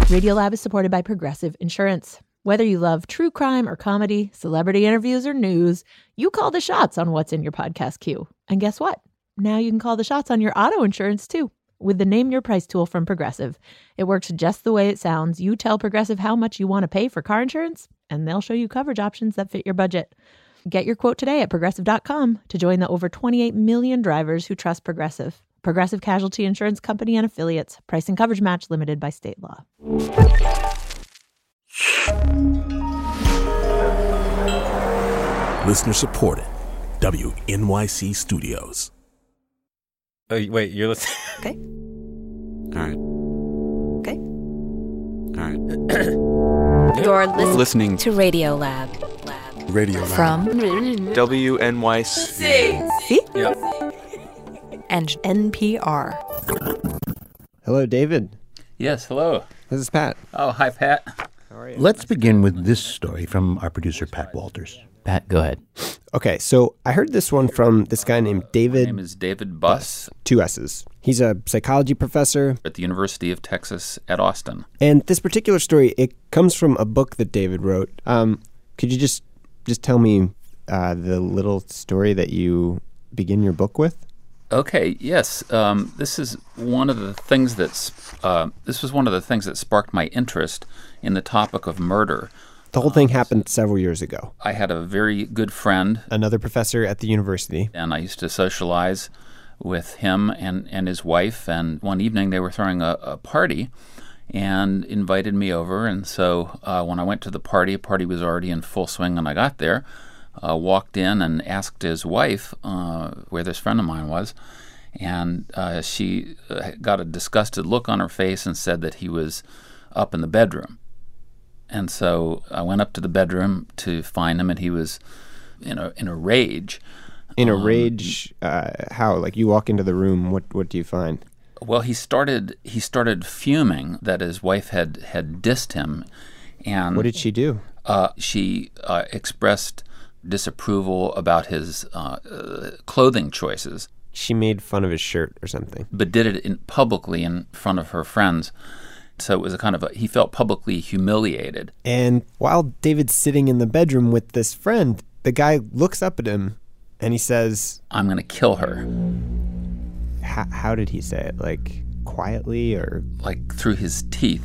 Radiolab is supported by Progressive Insurance. Whether you love true crime or comedy, celebrity interviews or news, you call the shots on what's in your podcast queue. And guess what? Now you can call the shots on your auto insurance too with the Name Your Price tool from Progressive. It works just the way it sounds. You tell Progressive how much you want to pay for car insurance, and they'll show you coverage options that fit your budget. Get your quote today at Progressive.com to join the over 28 million drivers who trust Progressive. Progressive Casualty Insurance Company and Affiliates. Price and coverage match limited by state law. Listener supported. WNYC Studios. Oh, wait, you're listening? Okay. All right. Okay. All right. You're Listening to Radiolab. Radio Lab. From WNYC. See? Yeah. And NPR. Hello, David. Yes, hello. This is Pat. Oh, hi, Pat. How are you? Let's begin with this story from our producer, Pat Walters. Pat, go ahead. Okay, so I heard this one from this guy named David. My name is David Buss. 2 S's. He's a psychology professor At the University of Texas at Austin. And this particular story, it comes from a book that David wrote. Could you just tell me the little story that you begin your book with? Okay, yes. This is one of the things this was one of the things that sparked my interest in the topic of murder. The whole thing happened several years ago. I had a very good friend, Another professor at the university. and I used to socialize with him and his wife. And one evening they were throwing a party and invited me over. And so when I went to the party was already in full swing when I got there. Walked in and asked his wife where this friend of mine was. And she got a disgusted look on her face and said that he was up in the bedroom. And so I went up to the bedroom to find him, and he was in a rage. In a rage? How? Like you walk into the room, what do you find? Well, he started fuming that his wife had dissed him. And What did she do? She expressed disapproval about his clothing choices, She made fun of his shirt or something. but did it publicly in front of her friends. So it was a kind of he felt publicly humiliated. And while David's sitting in the bedroom with this friend, the guy looks up at him and he says, I'm going to kill her. how did he say it? Like quietly or? Like through his teeth,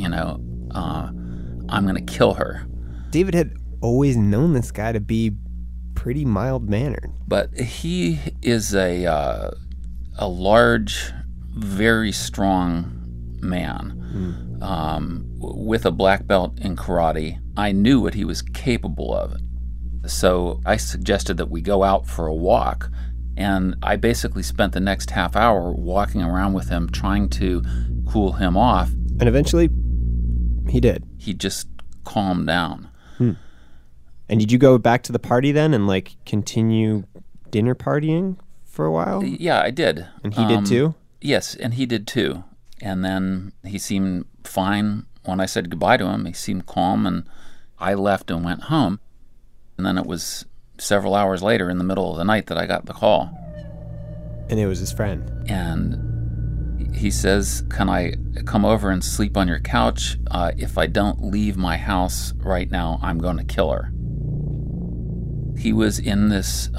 I'm going to kill her. David had always known this guy to be pretty mild-mannered. But he is a large, very strong man with a black belt in karate. I knew what he was capable of. So I suggested that we go out for a walk. And I basically spent the next half hour walking around with him, trying to cool him off. And eventually, he did. He just calmed down. And did you go back to the party then and continue dinner partying for a while? Yeah, I did. And he did too? Yes, and he did too. And then he seemed fine when I said goodbye to him. He seemed calm, and I left and went home. And then it was several hours later in the middle of the night that I got the call. And it was his friend. And he says, can I come over and sleep on your couch? If I don't leave my house right now, I'm going to kill her. He was in this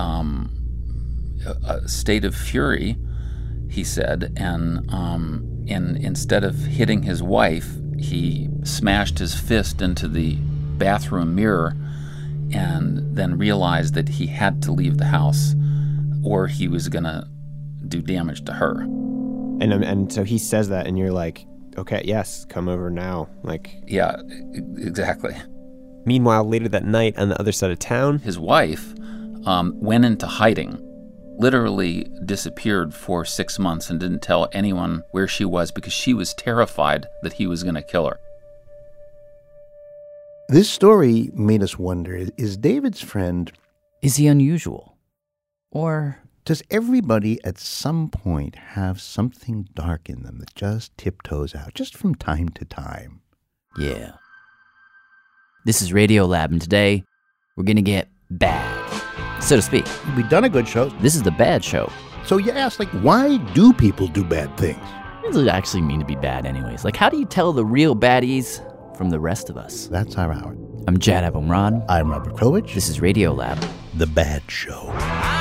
state of fury, he said, and instead of hitting his wife, he smashed his fist into the bathroom mirror and then realized that he had to leave the house or he was going to do damage to her. And so he says that, and you're like, okay, yes, come over now. Yeah, exactly. Meanwhile, later that night on the other side of town, His wife went into hiding, literally disappeared for 6 months and didn't tell anyone where she was because she was terrified that he was going to kill her. This story made us wonder, is David's friend, Is he unusual? Or does everybody at some point have something dark in them that just tiptoes out, just from time to time? yeah. This is Radiolab, and today we're going to get bad, so to speak. We've done a good show. This is the bad show. So you ask, why do people do bad things? What does it actually mean to be bad anyways? Like, how do you tell the real baddies from the rest of us? That's our hour. I'm Jad Abumrad. I'm Robert Krulwich. This is Radio Lab. The Bad Show.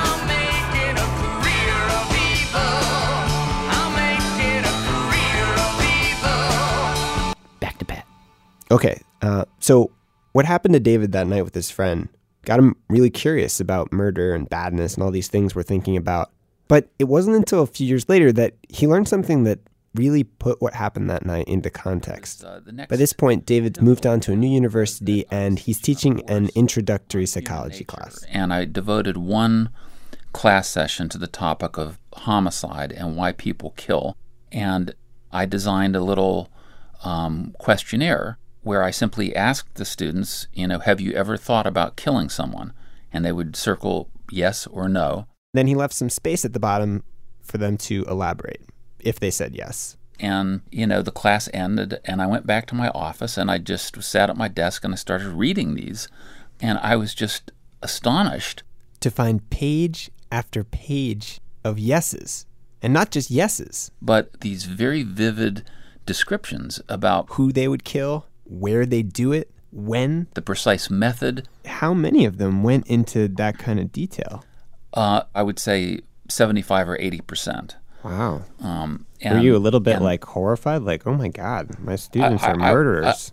Back to Pat. Okay, so what happened to David that night with his friend got him really curious about murder and badness and all these things we're thinking about. But it wasn't until a few years later that he learned something that really put what happened that night into context. By this point, David's moved on to a new university and he's teaching an introductory psychology class. And I devoted one class session to the topic of homicide and why people kill. And I designed a little questionnaire where I simply asked the students, have you ever thought about killing someone? And they would circle yes or no. Then he left some space at the bottom for them to elaborate, if they said yes. And, the class ended, and I went back to my office, and I just sat at my desk, and I started reading these. And I was just astonished to find page after page of yeses. And not just yeses, but these very vivid descriptions about who they would kill, where they do it, when, the precise method. How many of them went into that kind of detail? I would say 75 or 80%. Wow. Were you a little bit horrified? Like, oh my God, my students are murderers.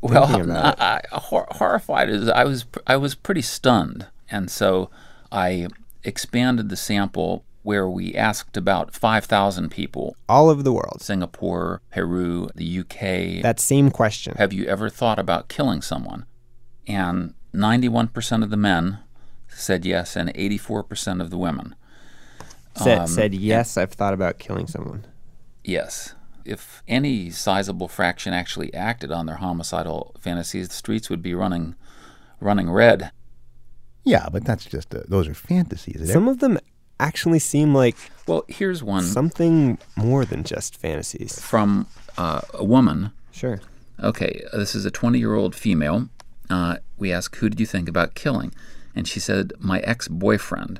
Horrified is I was pretty stunned. And so I expanded the sample where we asked about 5,000 people. All over the world. Singapore, Peru, the UK. That same question. Have you ever thought about killing someone? And 91% of the men said yes, and 84% of the women. Said yes, I've thought about killing someone. Yes. If any sizable fraction actually acted on their homicidal fantasies, the streets would be running red. Yeah, but that's just those are fantasies. Some of them actually seem like here's one. Something more than just fantasies. From a woman. Sure. Okay, this is a 20-year-old female. We asked, who did you think about killing? And she said, my ex-boyfriend.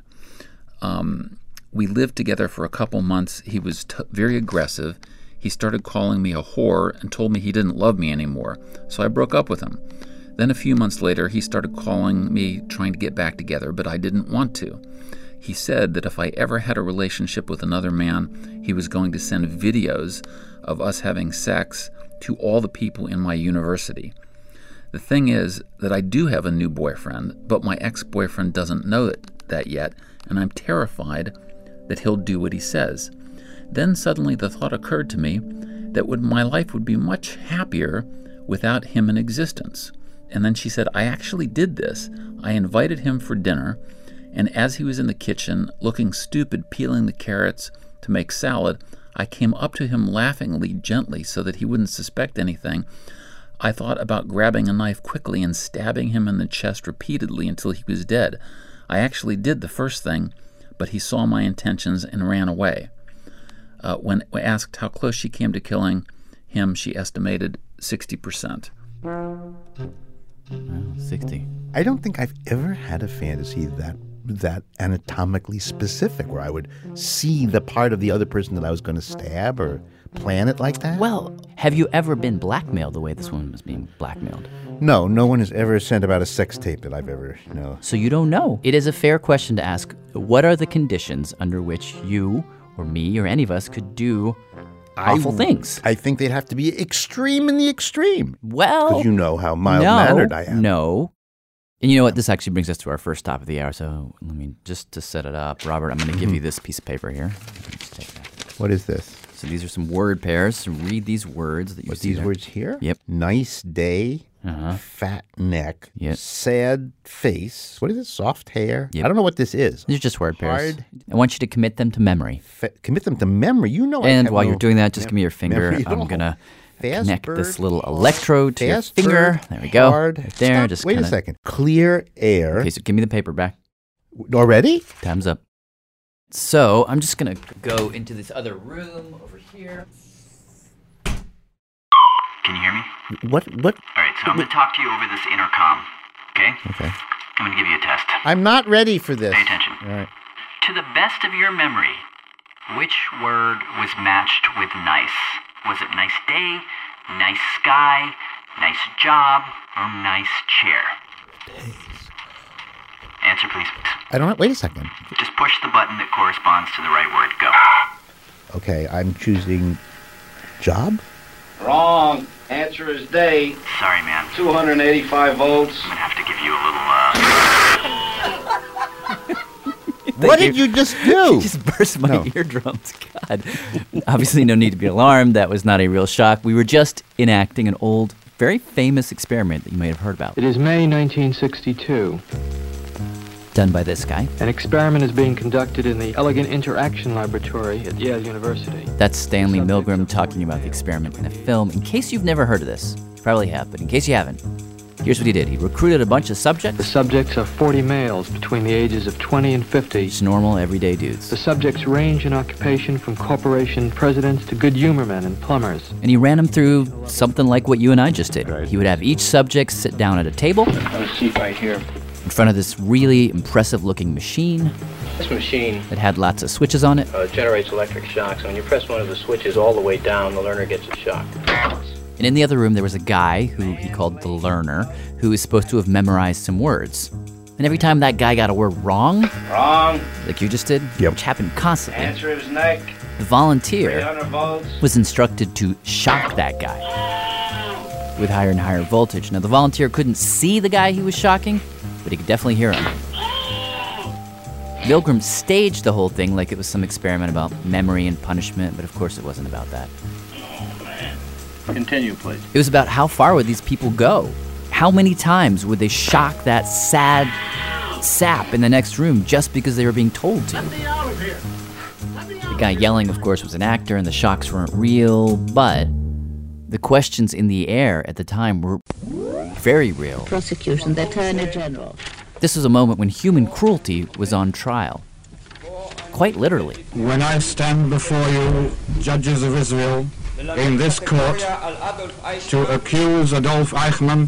We lived together for a couple months. He was very aggressive. He started calling me a whore and told me he didn't love me anymore. So I broke up with him. Then a few months later, he started calling me, trying to get back together, but I didn't want to. He said that if I ever had a relationship with another man, he was going to send videos of us having sex to all the people in my university. The thing is that I do have a new boyfriend, but my ex-boyfriend doesn't know that yet, and I'm terrified that he'll do what he says. Then suddenly the thought occurred to me that my life would be much happier without him in existence. And then she said, I actually did this. I invited him for dinner, and as he was in the kitchen, looking stupid, peeling the carrots to make salad, I came up to him laughingly, gently, so that he wouldn't suspect anything. I thought about grabbing a knife quickly and stabbing him in the chest repeatedly until he was dead. I actually did the first thing, but he saw my intentions and ran away. When asked how close she came to killing him, she estimated 60%. 60. I don't think I've ever had a fantasy that anatomically specific, where I would see the part of the other person that I was going to stab or plan it like that. Well, have you ever been blackmailed the way this woman was being blackmailed? No one has ever sent about a sex tape that I've ever, So you don't know. It is a fair question to ask, what are the conditions under which you or me or any of us could do awful things? I think they'd have to be extreme in the extreme. Well, because you know how mild-mannered I am. No. And you know what? This actually brings us to our first stop of the hour. So let me, just to set it up, Robert, I'm going to give you this piece of paper here. Just take that. What is this? So these are some word pairs. So read these words that you see these there. Words here? Yep. Nice day, fat neck, sad face. What is it? Soft hair? Yep. I don't know what this is. These are just word pairs. I want you to commit them to memory. Commit them to memory? And while you're doing that, just give me your finger. I'm going to connect this little electrode to your finger. There we go. Right there. Just wait a second. Clear air. Okay, so give me the paper back. Already? Time's up. So I'm just going to go into this other room over here. Can you hear me? What? All right, so I'm going to talk to you over this intercom, okay? Okay. I'm going to give you a test. I'm not ready for this. Pay attention. All right. To the best of your memory, Which word was matched with nice? Was it nice day, nice sky, nice job, or nice chair? Answer, please. I don't know. Wait a second. Just push the button that corresponds to the right word. Go. Okay, I'm choosing job. Wrong. Answer is day. Sorry, man. 285 volts. I'm gonna have to give you a little, What did you just do? You just burst my eardrums. God. Obviously, no need to be alarmed. That was not a real shock. We were just enacting an old, very famous experiment that you may have heard about. It is May 1962. Done by this guy. An experiment is being conducted in the Elegant Interaction Laboratory at Yale University. That's Stanley Milgram talking about the experiment in a film. In case you've never heard of this, you probably have, but in case you haven't, here's what he did. He recruited a bunch of subjects. The subjects are 40 males between the ages of 20 and 50. Just normal, everyday dudes. The subjects range in occupation from corporation presidents to good humor men and plumbers. And he ran them through something like what you and I just did. Right. He would have each subject sit down at a table. Have a seat right here. In front of this really impressive-looking machine. This machine that had lots of switches on it. Generates electric shocks. So when you press one of the switches all the way down, the learner gets a shock. And in the other room, there was a guy who he called the learner, who was supposed to have memorized some words. And every time that guy got a word wrong, like you just did, which happened constantly, Answer is neck. the volunteer 300 volts. was instructed to shock that guy with higher and higher voltage. Now, the volunteer couldn't see the guy he was shocking, but he could definitely hear him. Milgram staged the whole thing like it was some experiment about memory and punishment, but of course it wasn't about that. Continue, please. It was about how far would these people go? How many times would they shock that sad sap in the next room just because they were being told to? The guy yelling, of course, was an actor and the shocks weren't real, but the questions in the air at the time were very real. Prosecution, the Attorney General. This was a moment when human cruelty was on trial. Quite literally. When I stand before you, judges of Israel, in this court, to accuse Adolf Eichmann,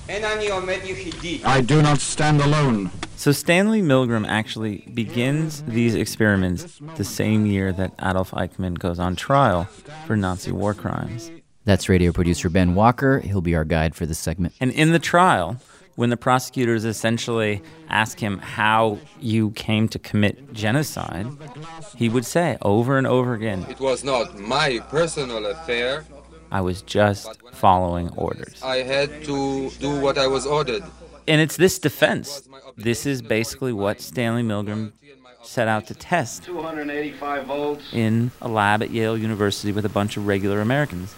I do not stand alone. So Stanley Milgram actually begins these experiments the same year that Adolf Eichmann goes on trial for Nazi war crimes. That's radio producer Ben Walker. He'll be our guide for this segment. And in the trial, when the prosecutors essentially ask him how you came to commit genocide, he would say over and over again, "It was not my personal affair. I was just following orders. I had to do what I was ordered." And it's this defense. This is basically what Stanley Milgram set out to test 285 volts. in a lab at Yale University with a bunch of regular Americans.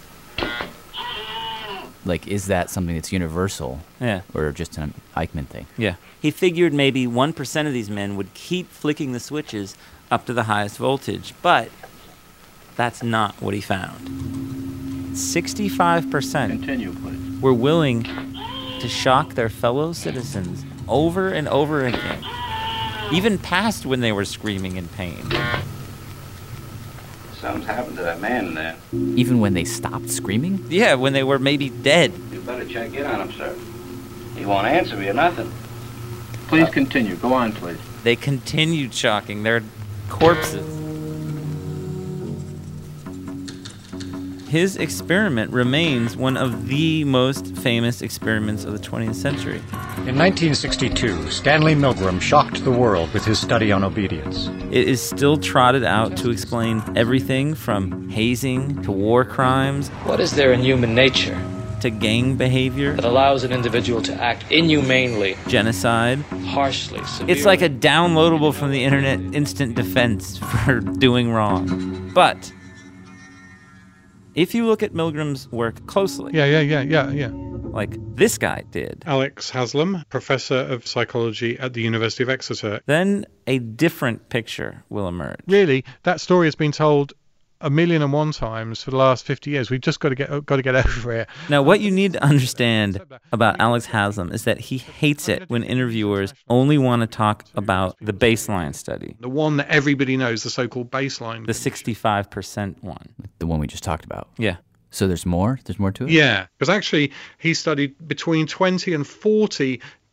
Like, is that something that's universal? Yeah. Or just an Eichmann thing? Yeah. He figured maybe 1% of these men would keep flicking the switches up to the highest voltage, but that's not what he found. 65% Continue, please. were willing to shock their fellow citizens over and over again, even past when they were screaming in pain. Something's happened to that man in there. Even when they stopped screaming? Yeah, when they were maybe dead. You better check in on him, sir. He won't answer me or nothing. Please continue. Go on, please. They continued shocking their corpses. His experiment remains one of the most famous experiments of the 20th century. In 1962, Stanley Milgram shocked the world with his study on obedience. It is still trotted out to explain everything from hazing to war crimes. What is there in human nature to gang behavior that allows an individual to act inhumanely, genocide, harshly, severely? It's like a downloadable from the internet instant defense for doing wrong. But if you look at Milgram's work closely, like this guy did, Alex Haslam, professor of psychology at the University of Exeter, then a different picture will emerge. Really, that story has been told 1,000,001 times for the last 50 years. We've just got to get over it. Now, what you need to understand about Alex Haslam is that he hates it when interviewers only want to talk about the baseline study. The one that everybody knows, the so-called baseline. The 65% one. The one we just talked about. Yeah. So there's more? There's more to it? Yeah, because actually he studied between 20 and 40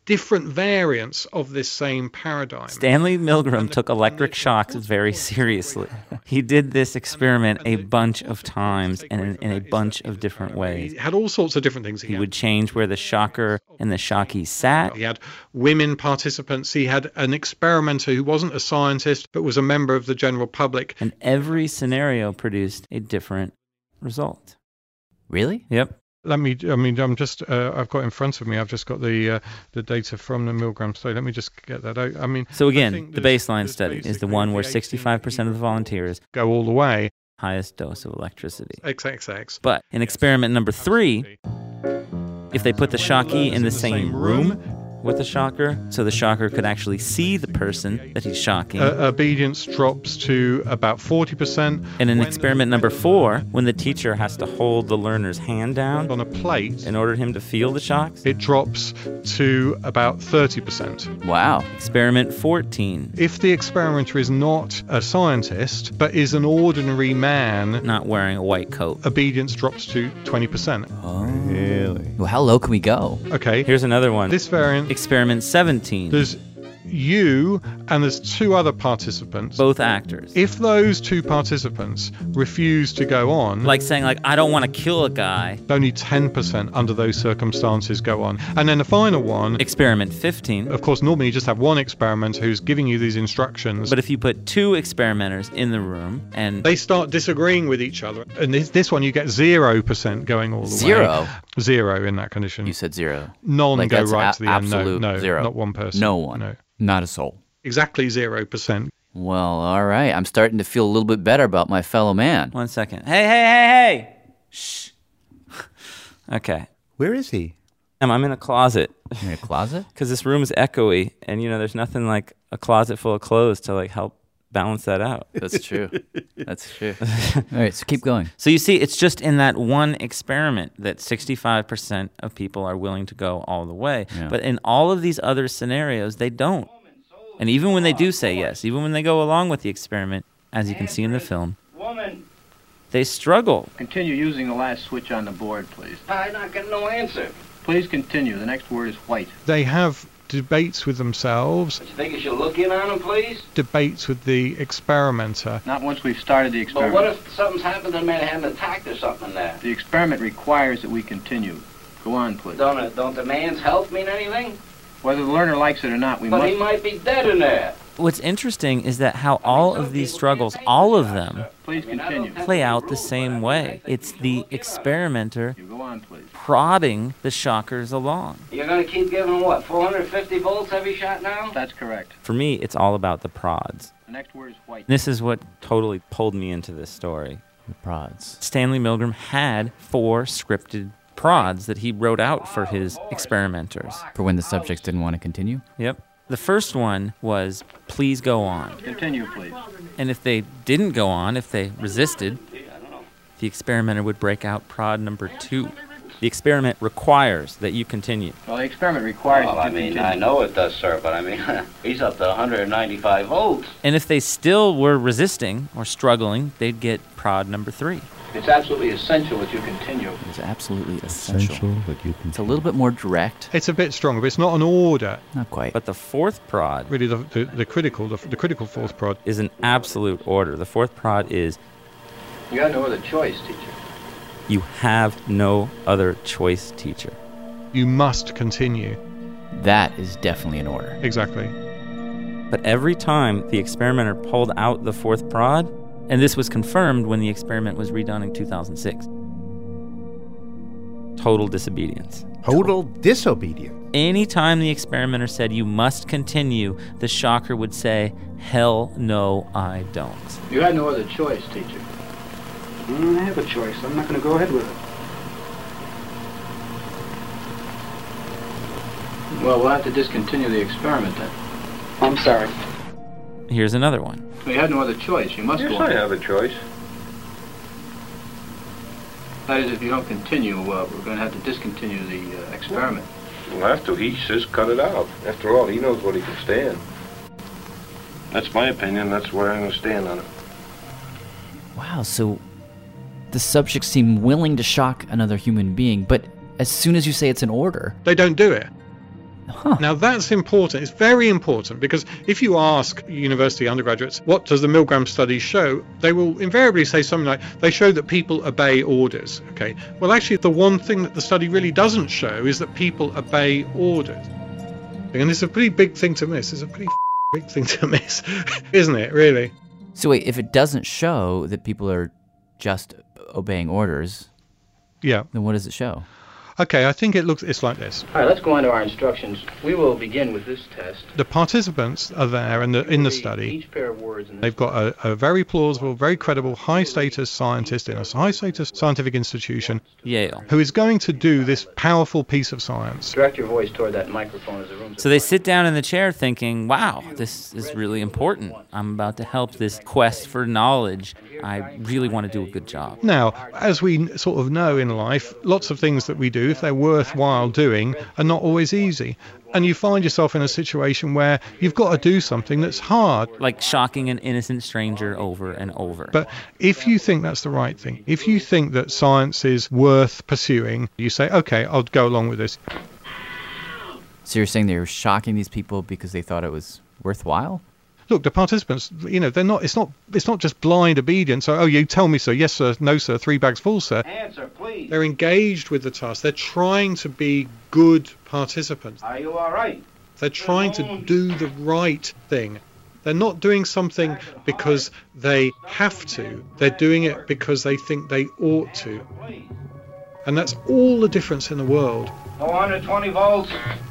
different variants of this same paradigm. Stanley Milgram took electric shocks very seriously. He did this experiment a bunch of times and in a bunch of different ways. He had all sorts of different things. He would change where the shocker and the shockee sat. He had women participants. He had an experimenter who wasn't a scientist but was a member of the general public. And every scenario produced a different result. Really? Yep. I've got in front of me, I've just got the data from the Milgram study. Let me just get that out. So again, the baseline study is the one where 65% of the volunteers go all the way. Highest dose of electricity. XXX. But in experiment number 3, if they put the shockee in the same room with the shocker, so the shocker could actually see the person that he's shocking. Obedience drops to about 40%. And in experiment number 4, when the teacher has to hold the learner's hand down on a plate in order for him to feel the shocks, it drops to about 30%. Wow. Experiment 14. If the experimenter is not a scientist, but is an ordinary man, not wearing a white coat, obedience drops to 20%. Oh, really? Well, how low can we go? Okay. Here's another one. This variant. Experiment 17. There's you and there's 2 other participants. Both actors. If those 2 participants refuse to go on... Like saying, I don't want to kill a guy. Only 10% under those circumstances go on. And then the final one... Experiment 15. Of course, normally you just have one experimenter who's giving you these instructions. But if you put 2 experimenters in the room and... They start disagreeing with each other. And this one, you get 0% going all the way. 0? 0 in that condition. You said 0. None go right to the end. No, 0. Not one person. No one. No. Not a soul. Exactly 0%. Well, all right. I'm starting to feel a little bit better about my fellow man. 1 second. Hey! Shh. Okay. Where is he? I'm in a closet. You're in a closet? Because this room is echoey, and there's nothing like a closet full of clothes to help balance that out. That's true. That's true. All right, so keep going. So you see, it's just in that one experiment that 65% of people are willing to go all the way. Yeah. But in all of these other scenarios, they don't. And even when they do say yes, even when they go along with the experiment, as you can see in the film, they struggle. Continue using the last switch on the board, please. I'm not getting no answer. Please continue. The next word is white. They have debates with themselves. You think you should look in on them, please? Debates with the experimenter. Not once we've started the experiment. But what if something's happened to the man had an attack or something there? The experiment requires that we continue. Go on, please. Don't the man's health mean anything? Whether the learner likes it or not, we must... But he might be dead in there. What's interesting is that how all of these struggles, all of them, please continue, play out the same way. It's the experimenter go on, please. prodding the shockers along. You're going to keep giving them, 450 volts every shot now? That's correct. For me, it's all about the prods. The next word is white. This is what totally pulled me into this story. The prods. Stanley Milgram had 4 scripted prods that he wrote out for his experimenters. For when the subjects didn't want to continue? Yep. The first one was, please go on. Continue, please. And if they didn't go on, if they resisted, the experimenter would break out prod number 2. The experiment requires that you continue. Well, the experiment requires that you continue. I know it does, sir, but he's up to 195 volts. And if they still were resisting or struggling, they'd get prod number 3. It's absolutely essential that you continue. It's absolutely essential. That you continue. It's a little bit more direct. It's a bit stronger, but it's not an order. Not quite. But the 4th prod... Really, the critical 4th prod... is an absolute order. The 4th prod is... You have no other choice, teacher. You have no other choice, teacher. You must continue. That is definitely an order. Exactly. But every time the experimenter pulled out the 4th prod, and this was confirmed when the experiment was redone in 2006, total disobedience. Total disobedience. Anytime the experimenter said, you must continue, the shocker would say, hell no, I don't. You had no other choice, teacher. I have a choice. I'm not going to go ahead with it. Well, we'll have to discontinue the experiment then. I'm sorry. Here's another one. We had no other choice. You must go on. Yes, I have a choice. That is, if you don't continue, we're going to have to discontinue the experiment. We'll have to. He says cut it out. After all, he knows what he can stand. That's my opinion. That's where I'm going to stand on it. Wow, so the subjects seem willing to shock another human being, but as soon as you say it's an order... They don't do it. Now that's important. It's very important, because if you ask university undergraduates, what does the Milgram study show? They will invariably say something like, they show that people obey orders. Okay. Well, actually, the one thing that the study really doesn't show is that people obey orders. And it's a pretty big thing to miss. It's a pretty big thing to miss, isn't it, really? So wait, if it doesn't show that people are just obeying orders, then what does it show? Okay, I think it's like this. All right, let's go on to our instructions. We will begin with this test. The participants are there in the study. Each pair of words. They've got a very plausible, very credible, high-status scientist in a high-status scientific institution, Yale, who is going to do this powerful piece of science. Direct your voice toward that microphone as the room's. So they sit down in the chair thinking, wow, this is really important. I'm about to help this quest for knowledge. I really want to do a good job. Now, as we sort of know in life, lots of things that we do, if they're worthwhile doing, are not always easy. And you find yourself in a situation where you've got to do something that's hard. Like shocking an innocent stranger over and over. But if you think that's the right thing, if you think that science is worth pursuing, you say, okay, I'll go along with this. So you're saying they were shocking these people because they thought it was worthwhile? Look, the participants, they're not. It's not just blind obedience. So, you tell me, sir. Yes, sir. No, sir. 3 bags full, sir. Answer, please. They're engaged with the task. They're trying to be good participants. Are you all right? They're trying to do the right thing. They're not doing something because they have to. They're doing it because they think they ought to. And that's all the difference in the world. 420 volts.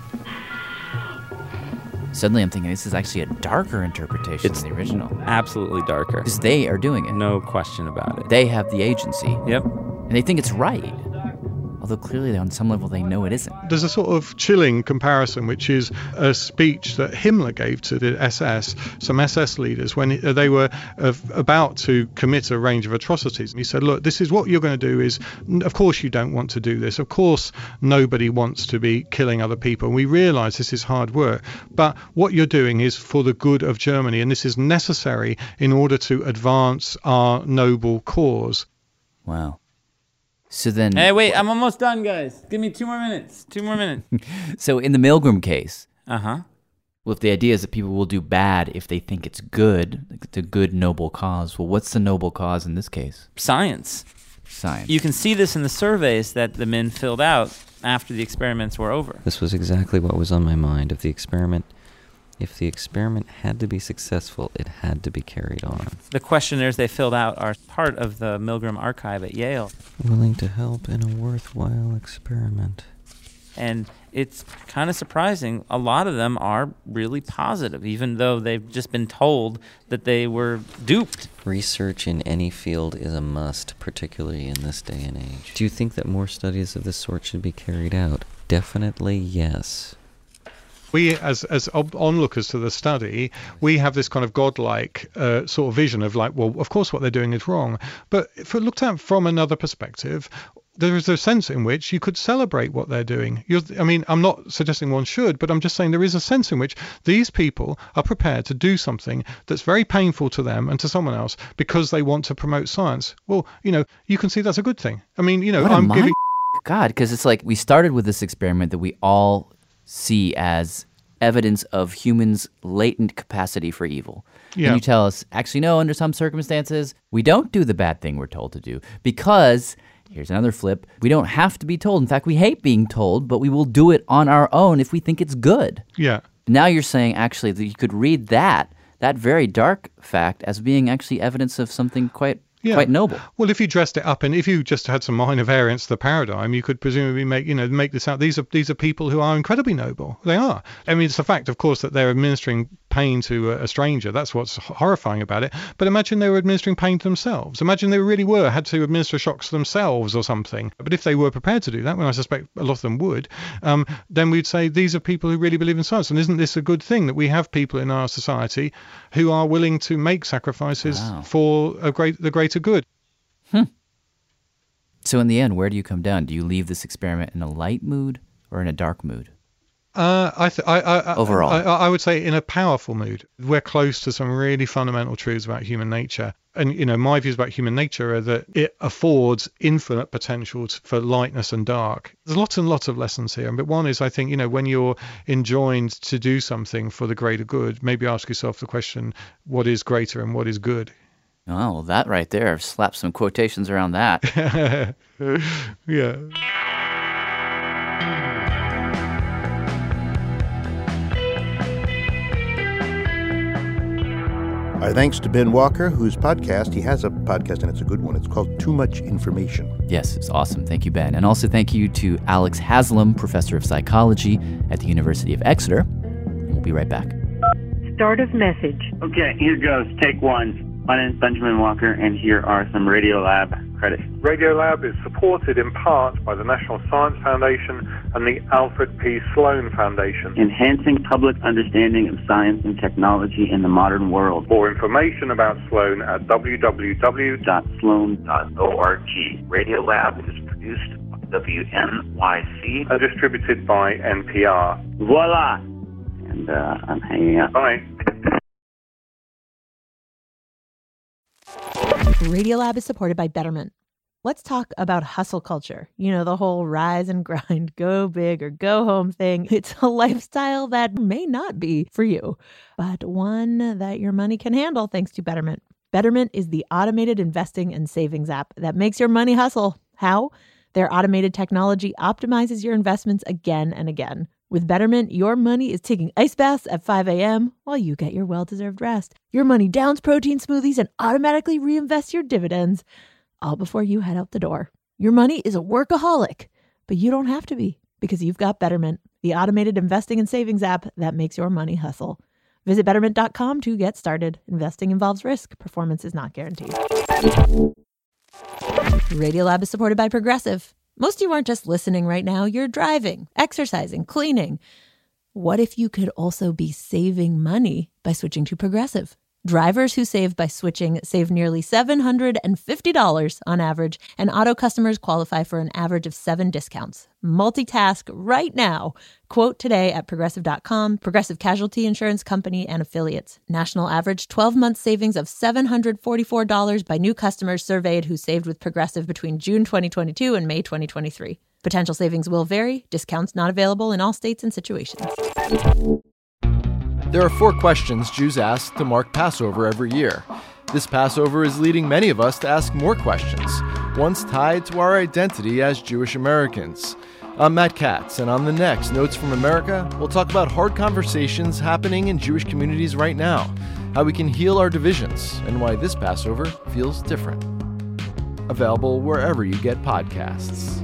Suddenly I'm thinking this is actually a darker interpretation than the original. Absolutely darker. Because they are doing it. No question about it. They have the agency. Yep. And they think it's right. Although clearly on some level they know it isn't. There's a sort of chilling comparison, which is a speech that Himmler gave to the SS, some SS leaders, when they were about to commit a range of atrocities. And he said, look, this is what you're going to do is, of course you don't want to do this. Of course nobody wants to be killing other people. We realize this is hard work. But what you're doing is for the good of Germany, and this is necessary in order to advance our noble cause. Wow. So then... Hey, wait, I'm almost done, guys. Give me 2 more minutes. 2 more minutes. So in the Milgram case... Uh-huh. Well, if the idea is that people will do bad if they think it's good, like it's a good, noble cause, well, what's the noble cause in this case? Science. Science. You can see this in the surveys that the men filled out after the experiments were over. This was exactly what was on my mind. If the experiment had to be successful, it had to be carried on. The questionnaires they filled out are part of the Milgram archive at Yale. Willing to help in a worthwhile experiment. And it's kind of surprising. A lot of them are really positive, even though they've just been told that they were duped. Research in any field is a must, particularly in this day and age. Do you think that more studies of this sort should be carried out? Definitely yes. We, as onlookers to the study, we have this kind of godlike sort of vision of like, well, of course what they're doing is wrong. But if looked at from another perspective, there is a sense in which you could celebrate what they're doing. I'm not suggesting one should, but I'm just saying there is a sense in which these people are prepared to do something that's very painful to them and to someone else because they want to promote science. Well, you can see that's a good thing. I'm giving... God, because it's like we started with this experiment that we all see as evidence of humans' latent capacity for evil. Yeah. And you tell us, actually, no, under some circumstances, we don't do the bad thing we're told to do because, here's another flip, we don't have to be told. In fact, we hate being told, but we will do it on our own if we think it's good. Yeah. Now you're saying, actually, that you could read that very dark fact as being actually evidence of something quite noble. Well, if you dressed it up and if you just had some minor variance to the paradigm, you could presumably make this out. These are people who are incredibly noble. They are. I mean, it's a fact, of course, that they're administering pain to a stranger. That's what's horrifying about it. But imagine they were administering pain to themselves. Imagine they really had to administer shocks to themselves or something. But if they were prepared to do that, when I suspect a lot of them would, then we'd say these are people who really believe in science. And isn't this a good thing that we have people in our society who are willing to make sacrifices for the greater good? So in the end, where do you come down? Do you leave this experiment in a light mood or in a dark mood? Overall, I would say in a powerful mood. We're close to some really fundamental truths about human nature. And, my views about human nature are that it affords infinite potential for lightness and dark. There's lots and lots of lessons here. But one is, I think, when you're enjoined to do something for the greater good, maybe ask yourself the question, what is greater and what is good? Oh, well, that right there. Slap some quotations around that. Yeah. Our thanks to Ben Walker, whose podcast, he has a podcast and it's a good one. It's called Too Much Information. Yes, it's awesome. Thank you, Ben. And also thank you to Alex Haslam, professor of psychology at the University of Exeter. And we'll be right back. Start of message. Okay, here goes. Take one. My name is Benjamin Walker, and here are some Radiolab credits. Radiolab is supported in part by the National Science Foundation and the Alfred P. Sloan Foundation. Enhancing public understanding of science and technology in the modern world. More information about Sloan at www.sloan.org. Radiolab is produced by WNYC. And distributed by NPR. Voila! And I'm hanging up. Bye. Radiolab is supported by Betterment. Let's talk about hustle culture. The whole rise and grind, go big or go home thing. It's a lifestyle that may not be for you, but one that your money can handle thanks to Betterment. Betterment is the automated investing and savings app that makes your money hustle. How? Their automated technology optimizes your investments again and again. With Betterment, your money is taking ice baths at 5 a.m. while you get your well-deserved rest. Your money downs protein smoothies and automatically reinvests your dividends, all before you head out the door. Your money is a workaholic, but you don't have to be, because you've got Betterment, the automated investing and savings app that makes your money hustle. Visit Betterment.com to get started. Investing involves risk. Performance is not guaranteed. Radiolab is supported by Progressive. Most of you aren't just listening right now. You're driving, exercising, cleaning. What if you could also be saving money by switching to Progressive? Drivers who save by switching save nearly $750 on average, and auto customers qualify for an average of 7 discounts. Multitask right now. Quote today at Progressive.com. Progressive Casualty Insurance Company and Affiliates. National average 12-month savings of $744 by new customers surveyed who saved with Progressive between June 2022 and May 2023. Potential savings will vary. Discounts not available in all states and situations. There are 4 questions Jews ask to mark Passover every year. This Passover is leading many of us to ask more questions, ones tied to our identity as Jewish Americans. I'm Matt Katz, and on the next Notes from America, we'll talk about hard conversations happening in Jewish communities right now, how we can heal our divisions, and why this Passover feels different. Available wherever you get podcasts.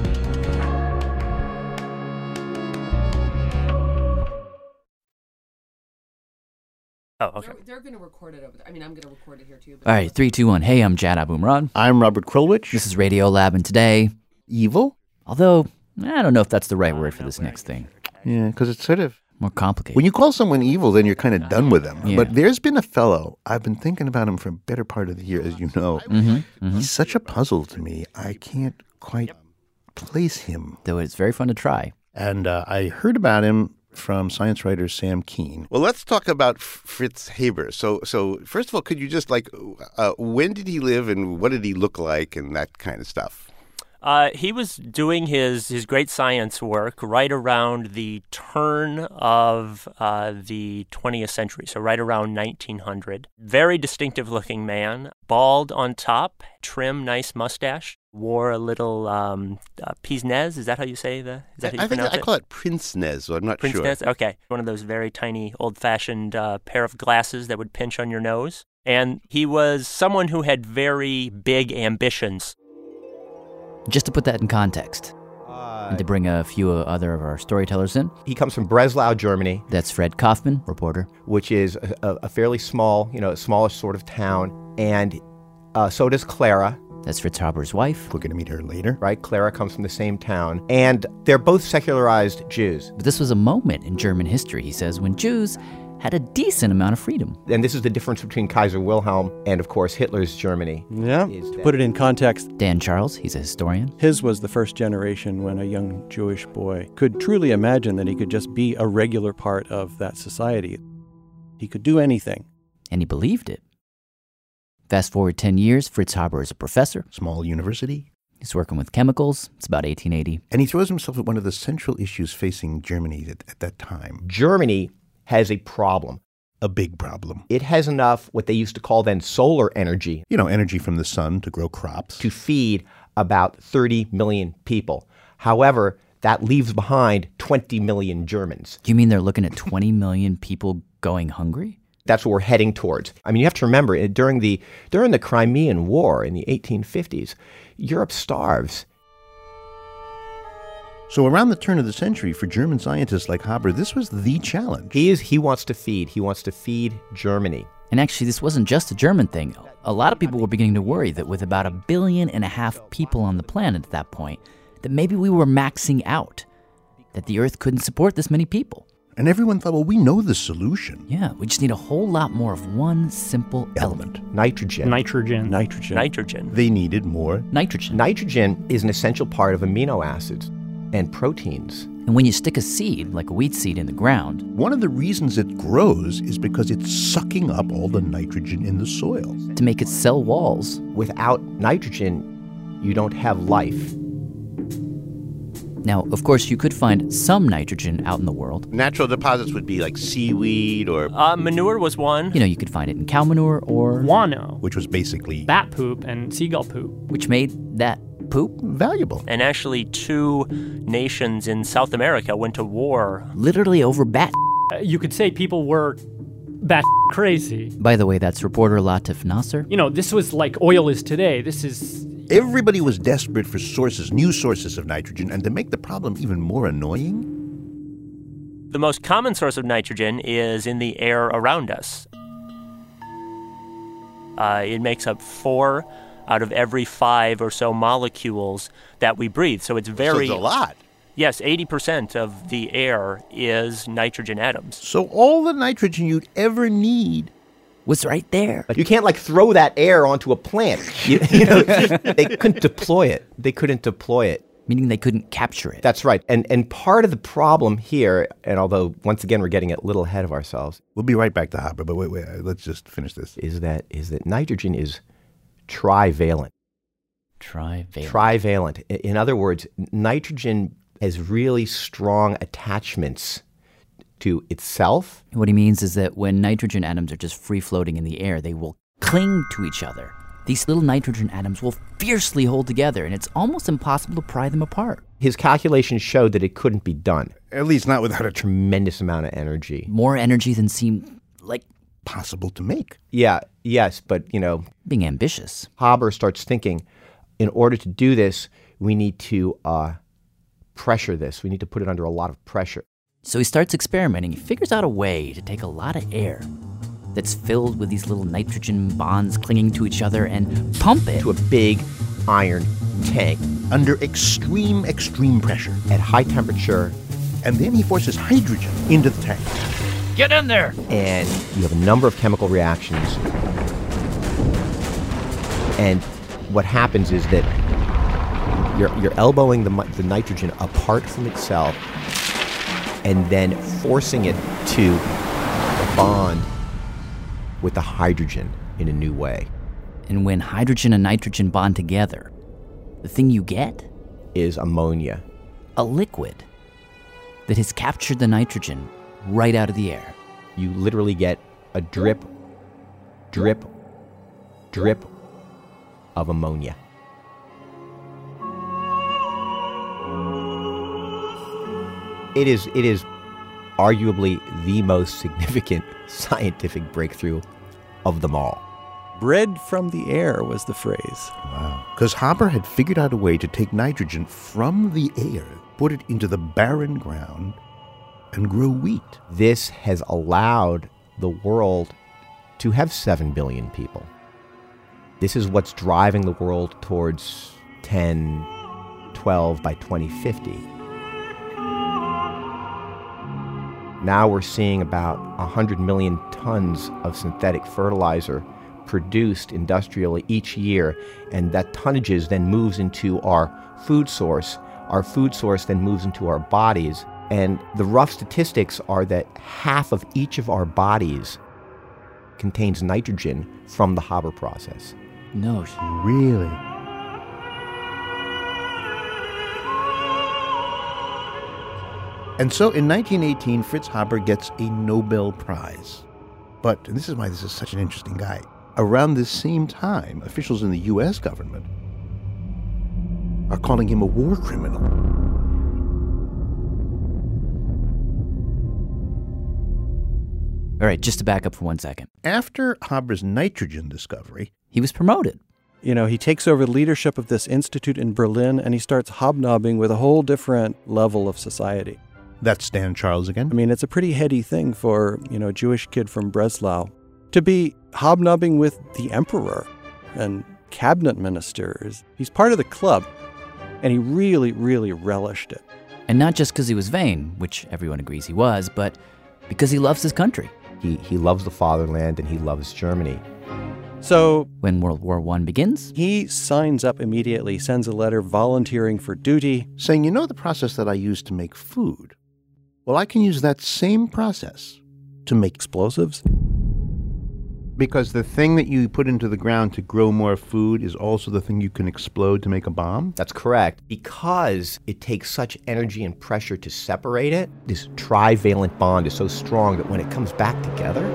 Oh, okay. They're going to record it over there. I mean, I'm going to record it here too. All right, 3, 2, 1. Hey, I'm Jad Abumrad. I'm Robert Krulwich. This is Radiolab, and today... Evil? Although, I don't know if that's the right word for this next thing. Yeah, because it's sort of... more complicated. When you call someone evil, then you're kind of done with them. Yeah. But there's been a fellow, I've been thinking about him for a better part of the year, as you know. He's such a puzzle to me. I can't quite place him. Though it's very fun to try. And I heard about him from science writer Sam Kean. Well, let's talk about Fritz Haber. So first of all, could you just when did he live and what did he look like and that kind of stuff? He was doing his great science work right around the turn of the 20th century, so right around 1900. Very distinctive-looking man, bald on top, trim, nice mustache. Wore a little pince-nez. Is that how you say Is that how you pronounce it? I call it pince-nez, so I'm not sure. Pince-nez, okay. One of those very tiny, old-fashioned pair of glasses that would pinch on your nose. And he was someone who had very big ambitions. Just to put that in context, and to bring a few other of our storytellers in. He comes from Breslau, Germany. That's Fred Kaufman, reporter. Which is a fairly small, smallish sort of town. And so does Clara. That's Fritz Haber's wife. We're going to meet her later. Right, Clara comes from the same town. And they're both secularized Jews. But this was a moment in German history, he says, when Jews had a decent amount of freedom. And this is the difference between Kaiser Wilhelm and, of course, Hitler's Germany. Yeah, to put it in context. Dan Charles, he's a historian. His was the first generation when a young Jewish boy could truly imagine that he could just be a regular part of that society. He could do anything. And he believed it. Fast forward 10 years, Fritz Haber is a professor. Small university. He's working with chemicals. It's about 1880. And he throws himself at one of the central issues facing Germany at that time. Germany has a problem. A big problem. It has enough, what they used to call then solar energy. You know, energy from the sun to grow crops. To feed about 30 million people. However, that leaves behind 20 million Germans. You mean they're looking at 20 million people going hungry? That's what we're heading towards. I mean, you have to remember, during the Crimean War in the 1850s, Europe starves. So around the turn of the century, for German scientists like Haber, this was the challenge. He wants to feed. He wants to feed Germany. And actually, this wasn't just a German thing. A lot of people were beginning to worry that with about 1.5 billion people on the planet at that point, that maybe we were maxing out, that the Earth couldn't support this many people. And everyone thought, well, we know the solution. Yeah, we just need a whole lot more of one simple element. Nitrogen. They needed more nitrogen. Nitrogen is an essential part of amino acids and proteins. And when you stick a seed, like a wheat seed, in the ground, one of the reasons it grows is because it's sucking up all the nitrogen in the soil. To make its cell walls. Without nitrogen, you don't have life. Now, of course, you could find some nitrogen out in the world. Natural deposits would be like seaweed or... manure was one. You know, you could find it in cow manure or... guano. Which was basically... bat poop and seagull poop. Which made that poop valuable. And actually 2 nations in South America went to war. Literally over bat. You could say people were bat crazy. By the way, that's reporter Latif Nasser. You know, this was like oil is today. This is... Everybody was desperate for new sources of nitrogen, and to make the problem even more annoying... The most common source of nitrogen is in the air around us. It makes up 4 out of every 5 or so molecules that we breathe. So it's very... So it's a lot. Yes, 80% of the air is nitrogen atoms. So all the nitrogen you'd ever need was right there. But you can't throw that air onto a plant. You know, they couldn't deploy it. Meaning they couldn't capture it. That's right. And part of the problem here, and although once again we're getting a little ahead of ourselves. We'll be right back to Haber, but wait, let's just finish this. Is that nitrogen is trivalent. Trivalent. In other words, nitrogen has really strong attachments to itself. What he means is that when nitrogen atoms are just free-floating in the air, they will cling to each other. These little nitrogen atoms will fiercely hold together, and it's almost impossible to pry them apart. His calculations showed that it couldn't be done. At least not without a tremendous amount of energy. More energy than seemed possible to make. Yes, but, being ambitious. Haber starts thinking, in order to do this, we need to pressure this. We need to put it under a lot of pressure. So he starts experimenting. He figures out a way to take a lot of air that's filled with these little nitrogen bonds clinging to each other and pump it to a big iron tank under extreme pressure at high temperature. And then he forces hydrogen into the tank. Get in there! And you have a number of chemical reactions. And what happens is that you're elbowing the nitrogen apart from itself and then forcing it to bond with the hydrogen in a new way. And when hydrogen and nitrogen bond together, the thing you get is ammonia. A liquid that has captured the nitrogen right out of the air. You literally get a drip of ammonia. It is arguably the most significant scientific breakthrough of them all. Bread from the air was the phrase. Wow. Because Haber had figured out a way to take nitrogen from the air, put it into the barren ground, and grow wheat. This has allowed the world to have 7 billion people. This is what's driving the world towards 10, 12 by 2050. Now we're seeing about 100 million tons of synthetic fertilizer produced industrially each year, and that tonnages then moves into our food source. Our food source then moves into our bodies, and the rough statistics are that half of each of our bodies contains nitrogen from the Haber process. No. Really? And so in 1918, Fritz Haber gets a Nobel Prize. But, and this is why this is such an interesting guy, around this same time, officials in the U.S. government are calling him a war criminal. All right, just to back up for 1 second. After Haber's nitrogen discovery, he was promoted. You know, he takes over leadership of this institute in Berlin, and he starts hobnobbing with a whole different level of society. That's Stan Charles again? I mean, it's a pretty heady thing for, a Jewish kid from Breslau to be hobnobbing with the emperor and cabinet ministers. He's part of the club, and he really, really relished it. And not just because he was vain, which everyone agrees he was, but because he loves his country. He loves the fatherland, and he loves Germany. So when World War I begins, he signs up immediately, sends a letter volunteering for duty, saying, the process that I use to make food? Well, I can use that same process to make explosives. Because the thing that you put into the ground to grow more food is also the thing you can explode to make a bomb? That's correct. Because it takes such energy and pressure to separate it, this trivalent bond is so strong that when it comes back together,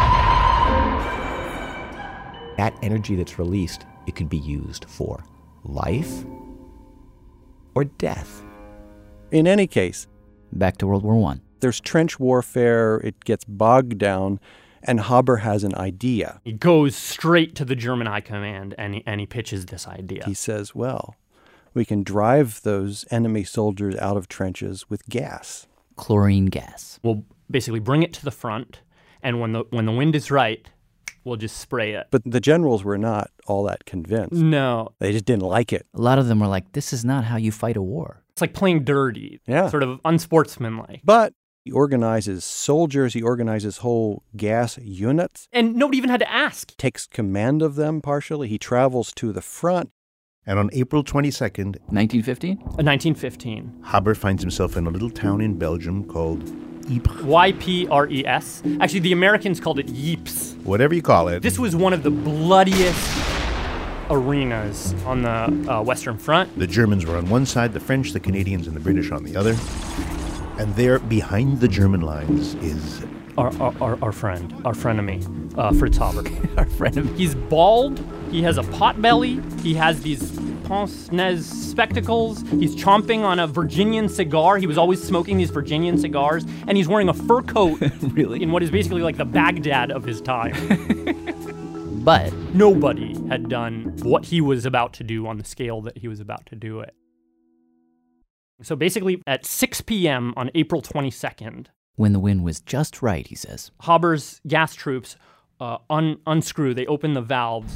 that energy that's released, it could be used for life or death. In any case, back to World War I. There's trench warfare, it gets bogged down, and Haber has an idea. He goes straight to the German High Command and he pitches this idea. He says, well, we can drive those enemy soldiers out of trenches with gas. Chlorine gas. We'll basically bring it to the front, and when the wind is right, we'll just spray it. But the generals were not all that convinced. No. They just didn't like it. A lot of them were like, this is not how you fight a war. It's like playing dirty. Yeah. Sort of unsportsmanlike. But he organizes soldiers, he organizes whole gas units. And nobody even had to ask. Takes command of them partially. He travels to the front. And on April 22nd, 1915? 1915. Haber finds himself in a little town in Belgium called Ypres. Y-P-R-E-S. Actually, the Americans called it Ypres. Whatever you call it. This was one of the bloodiest arenas on the Western Front. The Germans were on one side, the French, the Canadians, and the British on the other. And there, behind the German lines, is our frenemy, Fritz Haber. Our frenemy. He's bald. He has a pot belly. He has these pince-nez spectacles. He's chomping on a Virginian cigar. He was always smoking these Virginian cigars. And he's wearing a fur coat really? In what is basically like the Baghdad of his time. But nobody had done what he was about to do on the scale that he was about to do it. So basically, at 6 p.m. on April 22nd... when the wind was just right, he says. Haber's gas troops unscrew. They open the valves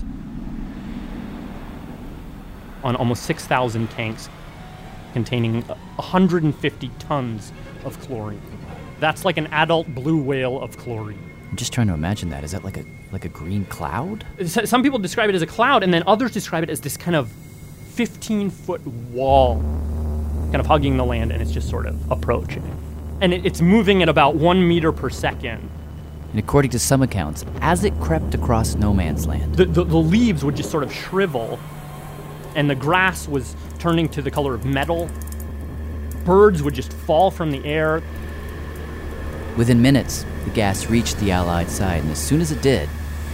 on almost 6,000 tanks containing 150 tons of chlorine. That's like an adult blue whale of chlorine. I'm just trying to imagine that. Is that like a green cloud? Some people describe it as a cloud, and then others describe it as this kind of 15-foot wall kind of hugging the land, and it's just sort of approaching. And it's moving at about 1 meter per second. And according to some accounts, as it crept across no man's land, the leaves would just sort of shrivel, and the grass was turning to the color of metal. Birds would just fall from the air. Within minutes, the gas reached the Allied side, and as soon as it did,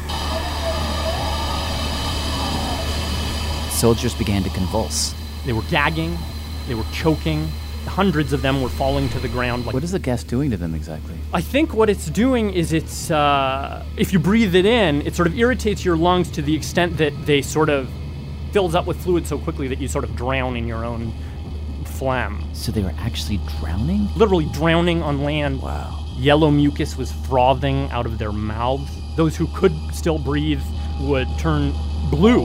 soldiers began to convulse. They were gagging, they were choking, hundreds of them were falling to the ground. What is the gas doing to them exactly? I think what it's doing is it's, if you breathe it in, it sort of irritates your lungs to the extent that they sort of fills up with fluid so quickly that you sort of drown in your own phlegm. So they were actually drowning? Literally drowning on land. Wow. Yellow mucus was frothing out of their mouths. Those who could still breathe would turn blue.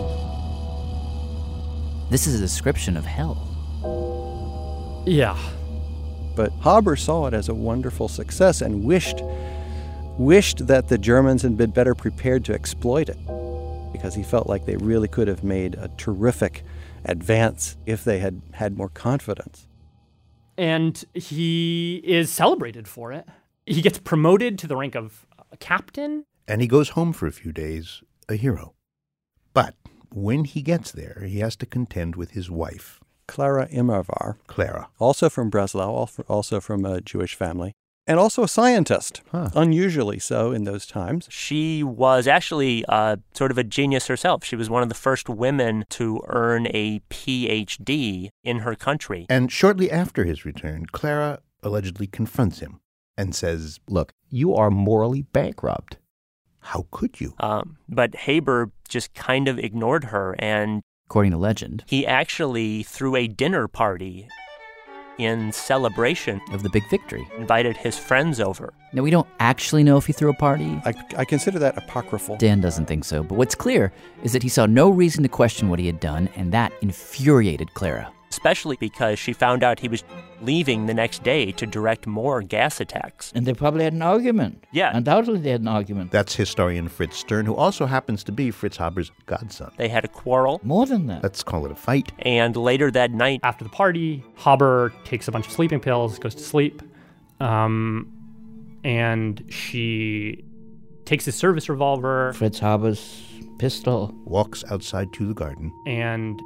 This is a description of hell. Yeah. But Haber saw it as a wonderful success and wished that the Germans had been better prepared to exploit it, because he felt like they really could have made a terrific advance if they had had more confidence. And he is celebrated for it. He gets promoted to the rank of captain. And he goes home for a few days, a hero. But when he gets there, he has to contend with his wife, Clara Immerwahr. Clara. Also from Breslau, also from a Jewish family. And also a scientist, unusually so in those times. She was actually sort of a genius herself. She was one of the first women to earn a Ph.D. in her country. And shortly after his return, Clara allegedly confronts him and says, "Look, you are morally bankrupt. How could you?" But Haber just kind of ignored her, and according to legend, he actually threw a dinner party in celebration of the big victory. Invited his friends over. Now, we don't actually know if he threw a party. I consider that apocryphal. Dan doesn't think so. But what's clear is that he saw no reason to question what he had done, and that infuriated Clara. Especially because she found out he was leaving the next day to direct more gas attacks. And they probably had an argument. Yeah. Undoubtedly they had an argument. That's historian Fritz Stern, who also happens to be Fritz Haber's godson. They had a quarrel. More than that. Let's call it a fight. And later that night, after the party, Haber takes a bunch of sleeping pills, goes to sleep, and she takes his service revolver. Fritz Haber's pistol. Walks outside to the garden. And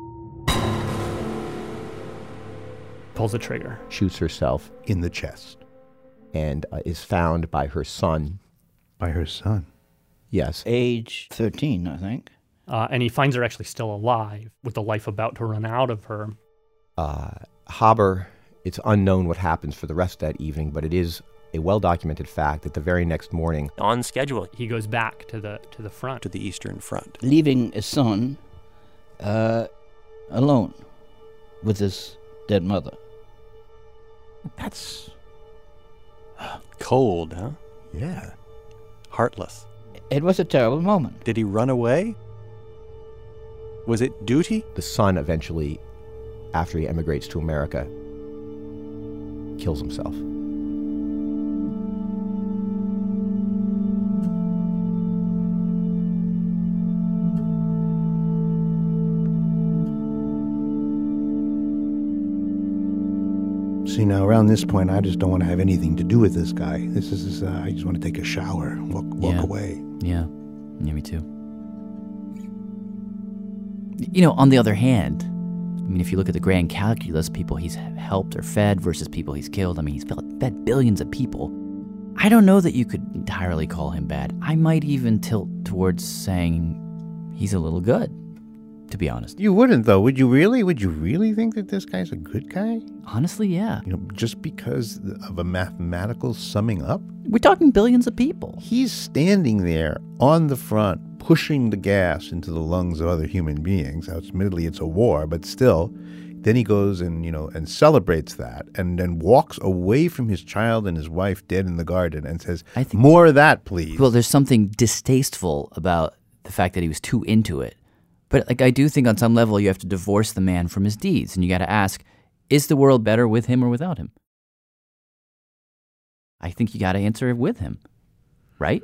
pulls the trigger. Shoots herself in the chest. And is found by her son. By her son? Yes. Age 13, I think. And he finds her actually still alive, with the life about to run out of her. Haber, it's unknown what happens for the rest of that evening, but it is a well-documented fact that the very next morning, on schedule, he goes back to the front. To the Eastern Front. Leaving his son alone with his dead mother. That's cold, huh? Yeah. Heartless. It was a terrible moment. Did he run away? Was it duty? The son eventually, after he emigrates to America, kills himself. See, now around this point, I just don't want to have anything to do with this guy. This is I just want to take a shower, walk away. Yeah, me too. You know, on the other hand, I mean, if you look at the grand calculus, people he's helped or fed versus people he's killed, I mean, he's fed billions of people. I don't know that you could entirely call him bad. I might even tilt towards saying he's a little good, to be honest. You wouldn't, though, would you really? Would you really think that this guy's a good guy? Honestly, yeah. You know, just because of a mathematical summing up? We're talking billions of people. He's standing there on the front, pushing the gas into the lungs of other human beings. Now, admittedly, it's a war, but still. Then he goes and, and celebrates that, and then walks away from his child and his wife dead in the garden and says, more of that, please. Well, there's something distasteful about the fact that he was too into it. But I do think on some level you have to divorce the man from his deeds, and you got to ask, is the world better with him or without him? I think you got to answer it with him, right?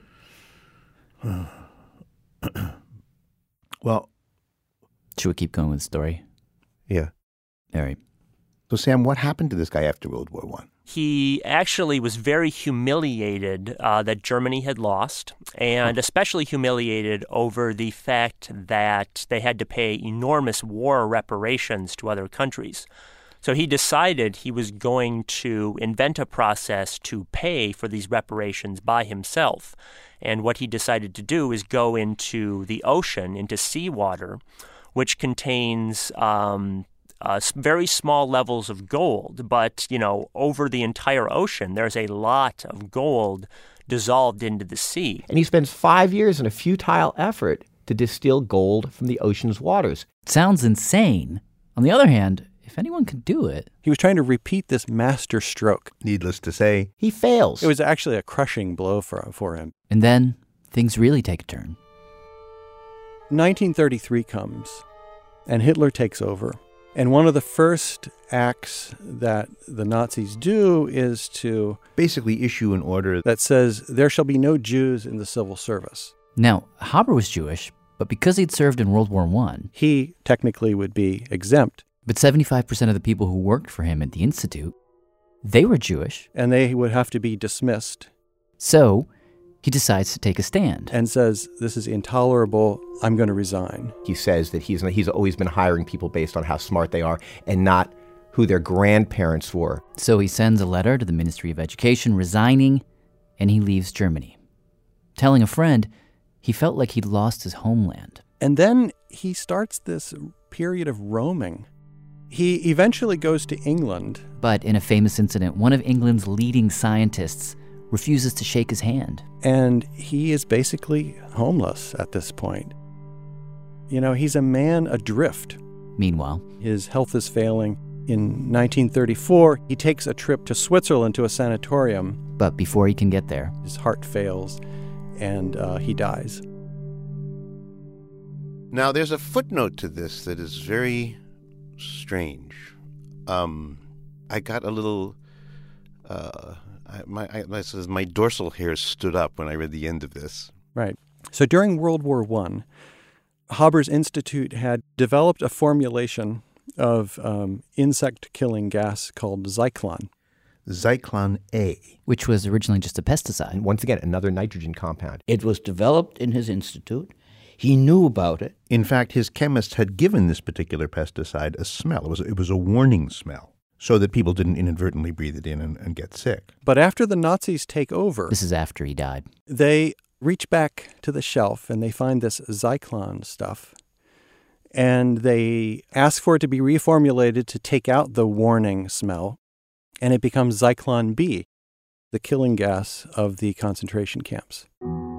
Well, should we keep going with the story? Yeah. All right. So, Sam, what happened to this guy after World War I? He actually was very humiliated that Germany had lost, and especially humiliated over the fact that they had to pay enormous war reparations to other countries. So he decided he was going to invent a process to pay for these reparations by himself. And what he decided to do is go into the ocean, into seawater, which contains very small levels of gold. But, over the entire ocean, there's a lot of gold dissolved into the sea. And he spends 5 years in a futile effort to distill gold from the ocean's waters. Sounds insane. On the other hand, if anyone can do it. He was trying to repeat this master stroke. Needless to say, he fails. It was actually a crushing blow for him. And then things really take a turn. 1933 comes, and Hitler takes over. And one of the first acts that the Nazis do is to basically issue an order that says there shall be no Jews in the civil service. Now, Haber was Jewish, but because he'd served in World War I, he technically would be exempt. But 75% of the people who worked for him at the Institute, they were Jewish. And they would have to be dismissed. So he decides to take a stand. And says, this is intolerable, I'm going to resign. He says that he's always been hiring people based on how smart they are and not who their grandparents were. So he sends a letter to the Ministry of Education resigning, and he leaves Germany. Telling a friend, he felt like he'd lost his homeland. And then he starts this period of roaming. He eventually goes to England. But in a famous incident, one of England's leading scientists refuses to shake his hand. And he is basically homeless at this point. You know, he's a man adrift. Meanwhile, his health is failing. In 1934, he takes a trip to Switzerland to a sanatorium. But before he can get there, his heart fails and he dies. Now, there's a footnote to this that is very strange. I got a little... my dorsal hairs stood up when I read the end of this. Right. So during World War I, Haber's Institute had developed a formulation of insect-killing gas called Zyklon. Zyklon A. Which was originally just a pesticide. And once again, another nitrogen compound. It was developed in his institute. He knew about it. In fact, his chemists had given this particular pesticide a smell. It was a warning smell, so that people didn't inadvertently breathe it in and get sick. But after the Nazis take over... This is after he died. They reach back to the shelf and they find this Zyklon stuff. And they ask for it to be reformulated to take out the warning smell. And it becomes Zyklon B, the killing gas of the concentration camps.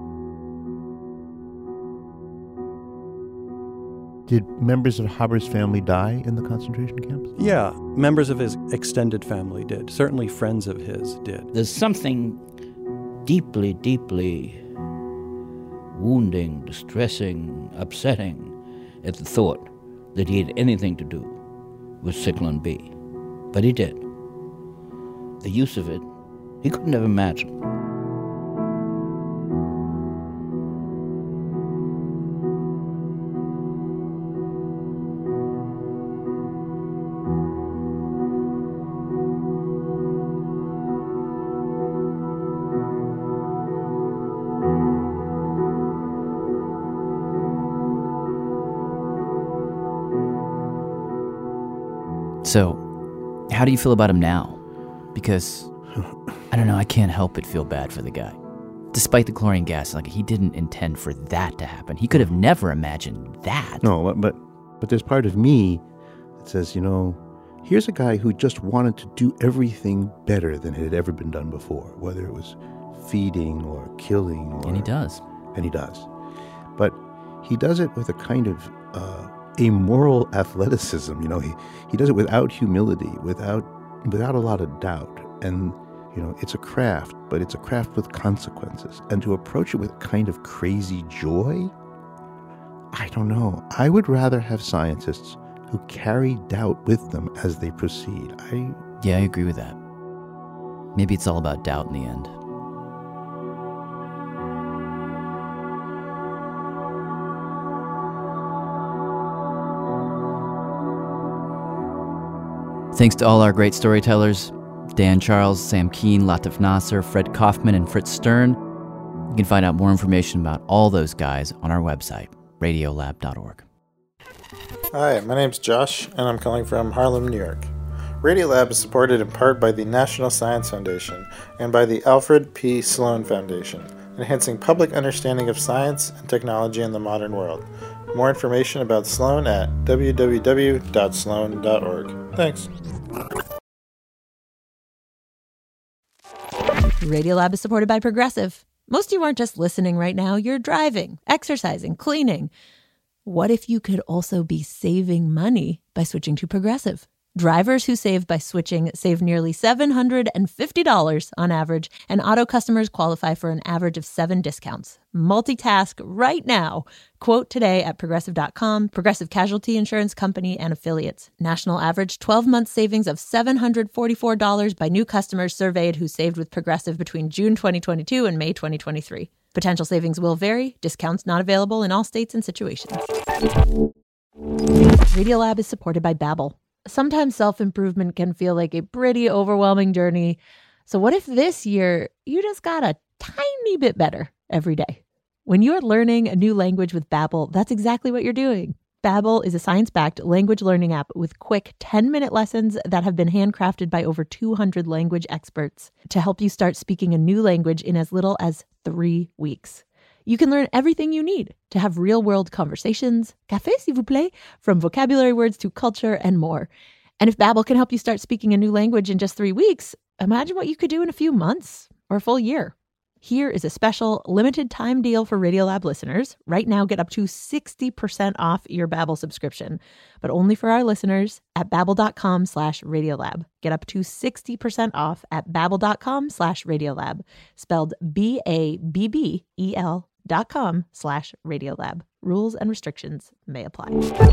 Did members of Haber's family die in the concentration camps? Yeah, members of his extended family did. Certainly friends of his did. There's something deeply, deeply wounding, distressing, upsetting at the thought that he had anything to do with Zyklon B. But he did. The use of it, he couldn't have imagined. So, how do you feel about him now? Because, I don't know, I can't help but feel bad for the guy. Despite the chlorine gas, like, he didn't intend for that to happen. He could have never imagined that. No, but there's part of me that says, you know, here's a guy who just wanted to do everything better than it had ever been done before, whether it was feeding or killing. And he does. And he does. But he does it with a kind of amoral athleticism. You know, he does it without humility, without a lot of doubt. And, you know, it's a craft, but it's a craft with consequences. And to approach it with kind of crazy joy, I don't know. I would rather have scientists who carry doubt with them as they proceed. Yeah, I agree with that. Maybe it's all about doubt in the end. Thanks to all our great storytellers, Dan Charles, Sam Keane, Latif Nasser, Fred Kaufman, and Fritz Stern. You can find out more information about all those guys on our website, radiolab.org. Hi, my name's Josh, and I'm calling from Harlem, New York. Radiolab is supported in part by the National Science Foundation and by the Alfred P. Sloan Foundation, enhancing public understanding of science and technology in the modern world. More information about Sloan at www.sloan.org. Thanks. Radiolab is supported by Progressive. Most of you aren't just listening right now, you're driving, exercising, cleaning. What if you could also be saving money by switching to Progressive? Drivers who save by switching save nearly $750 on average, and auto customers qualify for an average of 7 discounts. Multitask right now. Quote today at Progressive.com, Progressive Casualty Insurance Company and Affiliates. National average 12-month savings of $744 by new customers surveyed who saved with Progressive between June 2022 and May 2023. Potential savings will vary. Discounts not available in all states and situations. Radiolab is supported by Babbel. Sometimes self-improvement can feel like a pretty overwhelming journey. So what if this year you just got a tiny bit better every day? When you're learning a new language with Babbel, that's exactly what you're doing. Babbel is a science-backed language learning app with quick 10-minute lessons that have been handcrafted by over 200 language experts to help you start speaking a new language in as little as 3 weeks. You can learn everything you need to have real-world conversations, café s'il vous plaît, from vocabulary words to culture and more. And if Babbel can help you start speaking a new language in just 3 weeks, imagine what you could do in a few months or a full year. Here is a special limited time deal for Radiolab listeners. Right now, get up to 60% off your Babbel subscription, but only for our listeners at babbel.com/Radiolab. Get up to 60% off at babbel.com/Radiolab, spelled BABBEL.com/Radiolab. Rules and restrictions may apply.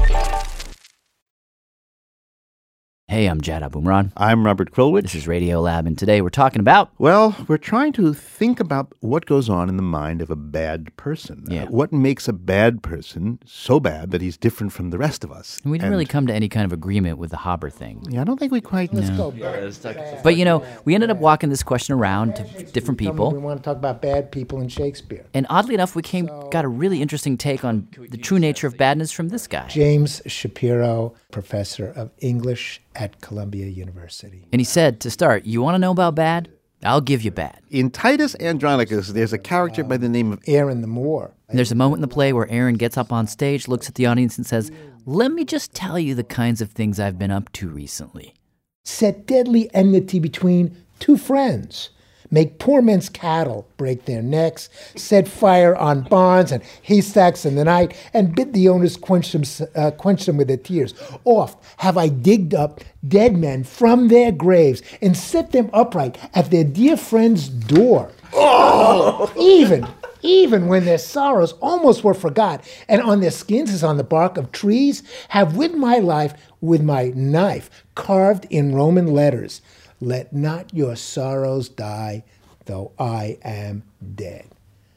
Hey, I'm Jad Abumrad. I'm Robert Krulwich. This is Radiolab, and today we're talking about... Well, we're trying to think about what goes on in the mind of a bad person. Yeah. What makes a bad person so bad that he's different from the rest of us? And we didn't really come to any kind of agreement with the Haber thing. Yeah, I don't think we quite... Let's go. But, we ended up walking this question around to different people. We want to talk about bad people in Shakespeare. And oddly enough, we got a really interesting take on the true nature of badness from this guy. James Shapiro, professor of English at Columbia University. And he said, to start, you want to know about bad? I'll give you bad. In Titus Andronicus, there's a character by the name of Aaron the Moor. And there's a moment in the play where Aaron gets up on stage, looks at the audience and says, let me just tell you the kinds of things I've been up to recently. Set deadly enmity between two friends. Make poor men's cattle break their necks, set fire on barns and haystacks in the night, and bid the owners quench them with their tears. Oft have I digged up dead men from their graves and set them upright at their dear friend's door. Oh! Even when their sorrows almost were forgot, and on their skins as on the bark of trees, have with my life, with my knife, carved in Roman letters, let not your sorrows die, though I am dead.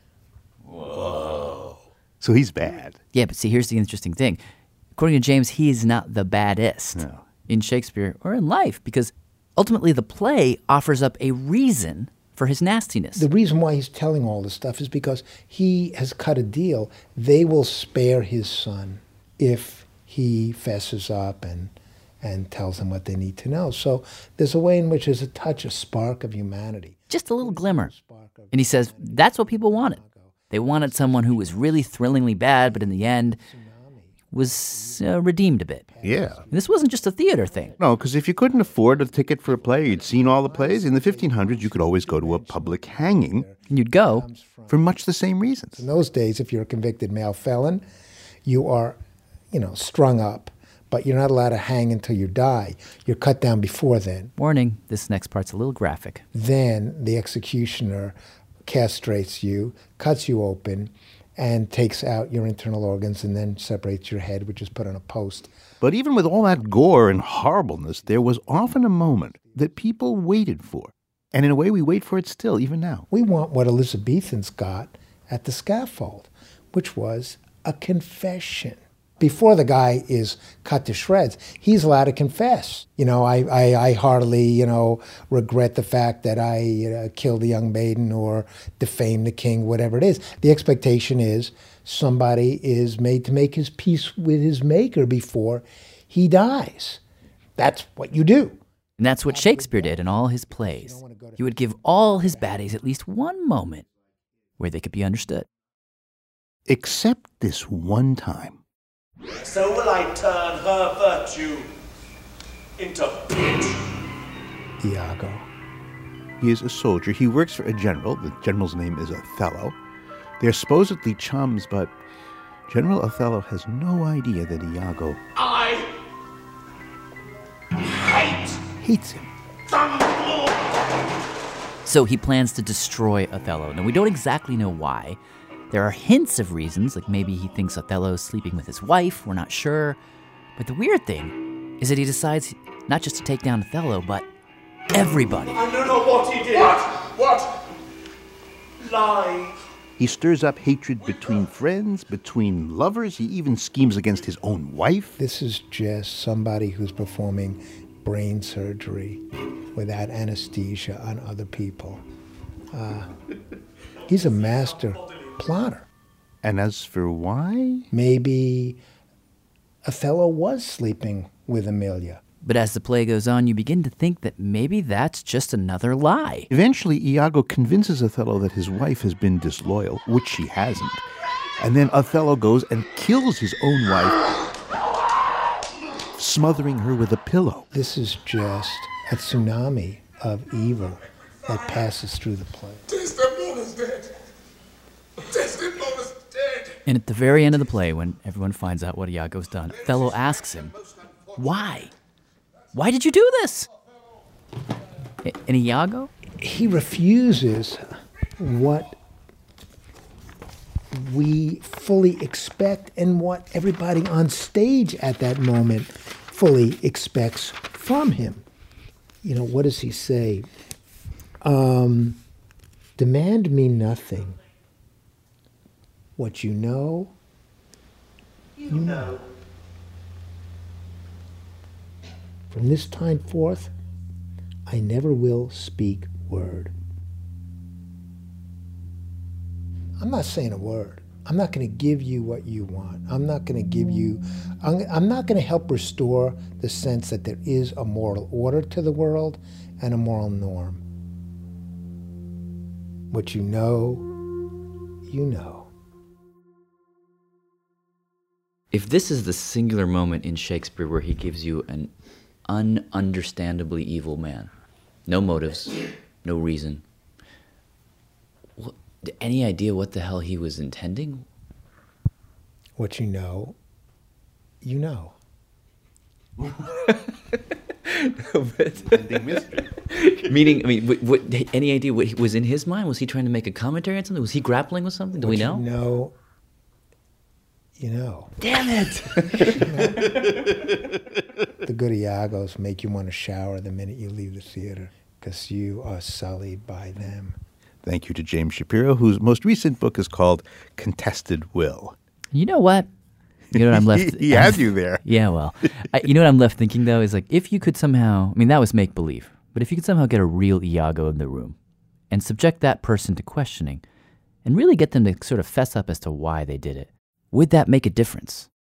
Whoa. So he's bad. Yeah, but see, here's the interesting thing. According to James, he is not the baddest in Shakespeare or in life, because ultimately the play offers up a reason for his nastiness. The reason why he's telling all this stuff is because he has cut a deal. They will spare his son if he fesses up and tells them what they need to know. So there's a way in which there's a spark of humanity. Just a little glimmer. And he says that's what people wanted. They wanted someone who was really thrillingly bad, but in the end was redeemed a bit. Yeah. And this wasn't just a theater thing. No, because if you couldn't afford a ticket for a play, you'd seen all the plays. In the 1500s, you could always go to a public hanging. And you'd go for much the same reasons. In those days, if you're a convicted male felon, you are, strung up. But you're not allowed to hang until you die. You're cut down before then. Warning, this next part's a little graphic. Then the executioner castrates you, cuts you open, and takes out your internal organs and then separates your head, which is put on a post. But even with all that gore and horribleness, there was often a moment that people waited for. And in a way, we wait for it still, even now. We want what Elizabethans got at the scaffold, which was a confession. Before the guy is cut to shreds, he's allowed to confess. I heartily, regret the fact that I killed a young maiden or defamed the king, whatever it is. The expectation is somebody is made to make his peace with his maker before he dies. That's what you do. And that's what Shakespeare did in all his plays. He would give all his baddies at least one moment where they could be understood. Except this one time. So will I turn her virtue into pitch. Iago. He is a soldier. He works for a general. The general's name is Othello. They're supposedly chums, but General Othello has no idea that Iago... I hates him. So he plans to destroy Othello. Now, we don't exactly know why. There are hints of reasons, like maybe he thinks Othello's sleeping with his wife. We're not sure. But the weird thing is that he decides not just to take down Othello, but everybody. I don't know what he did. What? Lie. He stirs up hatred between friends, between lovers. He even schemes against his own wife. This is just somebody who's performing brain surgery without anesthesia on other people. He's a master plotter. And as for why? Maybe Othello was sleeping with Emilia. But as the play goes on, you begin to think that maybe that's just another lie. Eventually, Iago convinces Othello that his wife has been disloyal, which she hasn't. And then Othello goes and kills his own wife, smothering her with a pillow. This is just a tsunami of evil that passes through the play. Desdemona's dead. Desdemona's dead. And at the very end of the play, when everyone finds out what Iago's done, Othello asks him, why? Why did you do this? And Iago? He refuses what we fully expect and what everybody on stage at that moment fully expects from him. You know, what does he say? Demand me nothing. What you know, you know. From this time forth, I never will speak word. I'm not saying a word. I'm not going to give you what you want. I'm not going to help restore the sense that there is a moral order to the world and a moral norm. What you know, you know. If this is the singular moment in Shakespeare where he gives you an ununderstandably evil man, no motives, no reason, any idea what the hell he was intending? What you know, you know. Meaning, I mean, any idea what was in his mind? Was he trying to make a commentary on something? Was he grappling with something? Do we know? You know, you know. Damn it! The good Iagos make you want to shower the minute you leave the theater because you are sullied by them. Thank you to James Shapiro, whose most recent book is called Contested Will. You know what? You know what I'm left... he had you there. Yeah, well. You know what I'm left thinking, though, is like, if you could somehow... I mean, that was make-believe. But if you could somehow get a real Iago in the room and subject that person to questioning and really get them to sort of fess up as to why they did it, would that make a difference?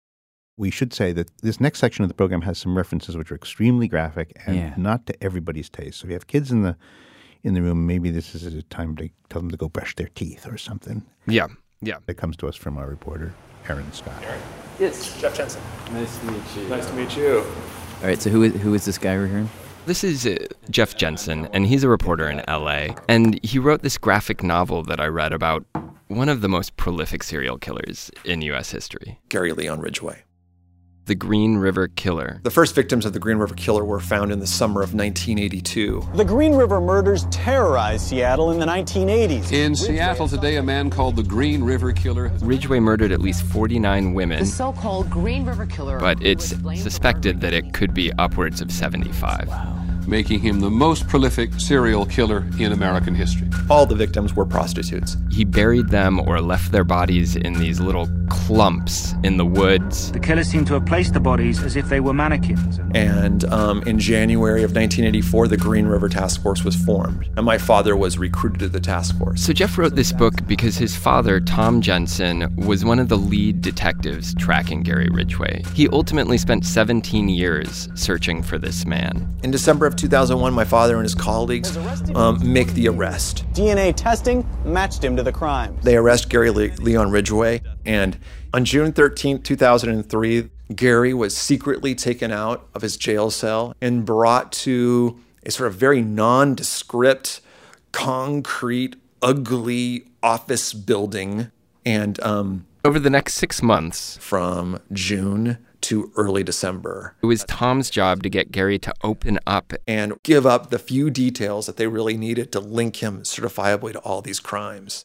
We should say that this next section of the program has some references which are extremely graphic and not to everybody's taste. So if you have kids in the room, maybe this is a time to tell them to go brush their teeth or something. Yeah. That comes to us from our reporter, Aaron Scott. Yes, Jeff Jensen. Nice to meet you. Nice to meet you. All right, so who is this guy we're hearing? This is Jeff Jensen, and he's a reporter in L.A., and he wrote this graphic novel that I read about one of the most prolific serial killers in U.S. history. Gary Leon Ridgway. The Green River Killer. The first victims of the Green River Killer were found in the summer of 1982. The Green River murders terrorized Seattle in the 1980s. In Seattle today, a man called the Green River Killer. Ridgway murdered at least 49 women. The so-called Green River Killer. But it's suspected that it could be upwards of 75. Wow. Making him the most prolific serial killer in American history. All the victims were prostitutes. He buried them or left their bodies in these little clumps in the woods. The killer seemed to have placed the bodies as if they were mannequins. And in January of 1984, the Green River Task Force was formed, and my father was recruited to the task force. So Jeff wrote this book because his father, Tom Jensen, was one of the lead detectives tracking Gary Ridgway. He ultimately spent 17 years searching for this man. In December of 2001, my father and his colleagues make the arrest. DNA testing matched him to the crime. They arrest Gary Leon Ridgway, and on June 13, 2003, Gary was secretly taken out of his jail cell and brought to a sort of very nondescript, concrete, ugly office building. And over the next 6 months, from June to early December. It was Tom's job to get Gary to open up and give up the few details that they really needed to link him certifiably to all these crimes.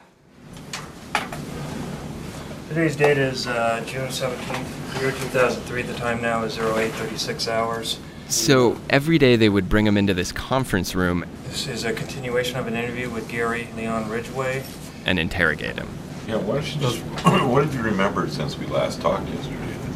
Today's date is June 17th, year 2003. The time now is 08:36 hours. So every day they would bring him into this conference room. This is a continuation of an interview with Gary Leon Ridgway. And interrogate him. Yeah, why don't you just, what have you remembered since we last talked yesterday?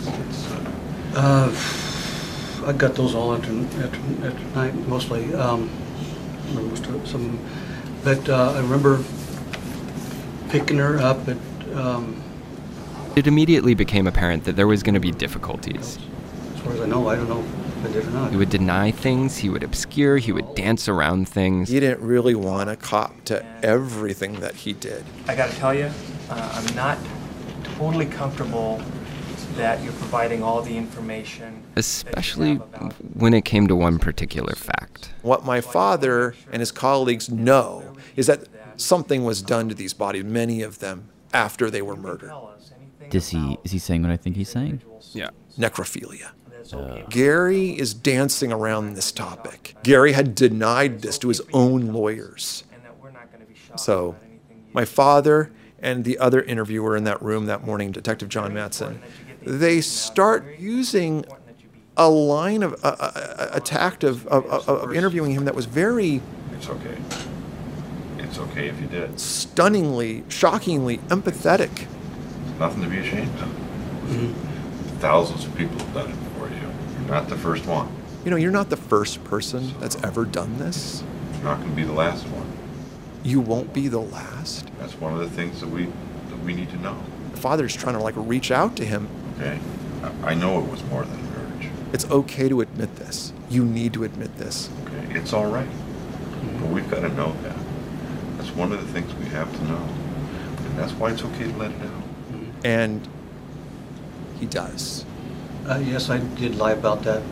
I got those all at night, mostly. Most of some, but I remember picking her up at. It immediately became apparent that there was going to be difficulties. As far as I know, I don't know if I did or not. He would deny things, he would obscure, he would dance around things. He didn't really want to cop to everything that he did. I got to tell you, I'm not totally comfortable that you're providing all the information. Especially when it came to one particular fact. What my father and his colleagues know is that something was done to these bodies, many of them, after they were murdered. Is he saying what I think he's saying? Yeah. Necrophilia. Gary is dancing around this topic. Gary had denied this to his own lawyers. So my father and the other interviewer in that room that morning, Detective John Matson, they start using a line of a tact of interviewing him that was very... It's okay. It's okay if you did. Stunningly, shockingly empathetic. Nothing to be ashamed of. Mm-hmm. Thousands of people have done it before you. You're not the first one. You know, you're not the first person that's ever done this. You're not going to be the last one. You won't be the last. That's one of the things that we need to know. Father's trying to reach out to him. Okay, I know it was more than an urge. It's okay to admit this. You need to admit this. Okay, it's all right. But we've got to know that. That's one of the things we have to know. And that's why it's okay to let it out. And he does. Yes, I did lie about that.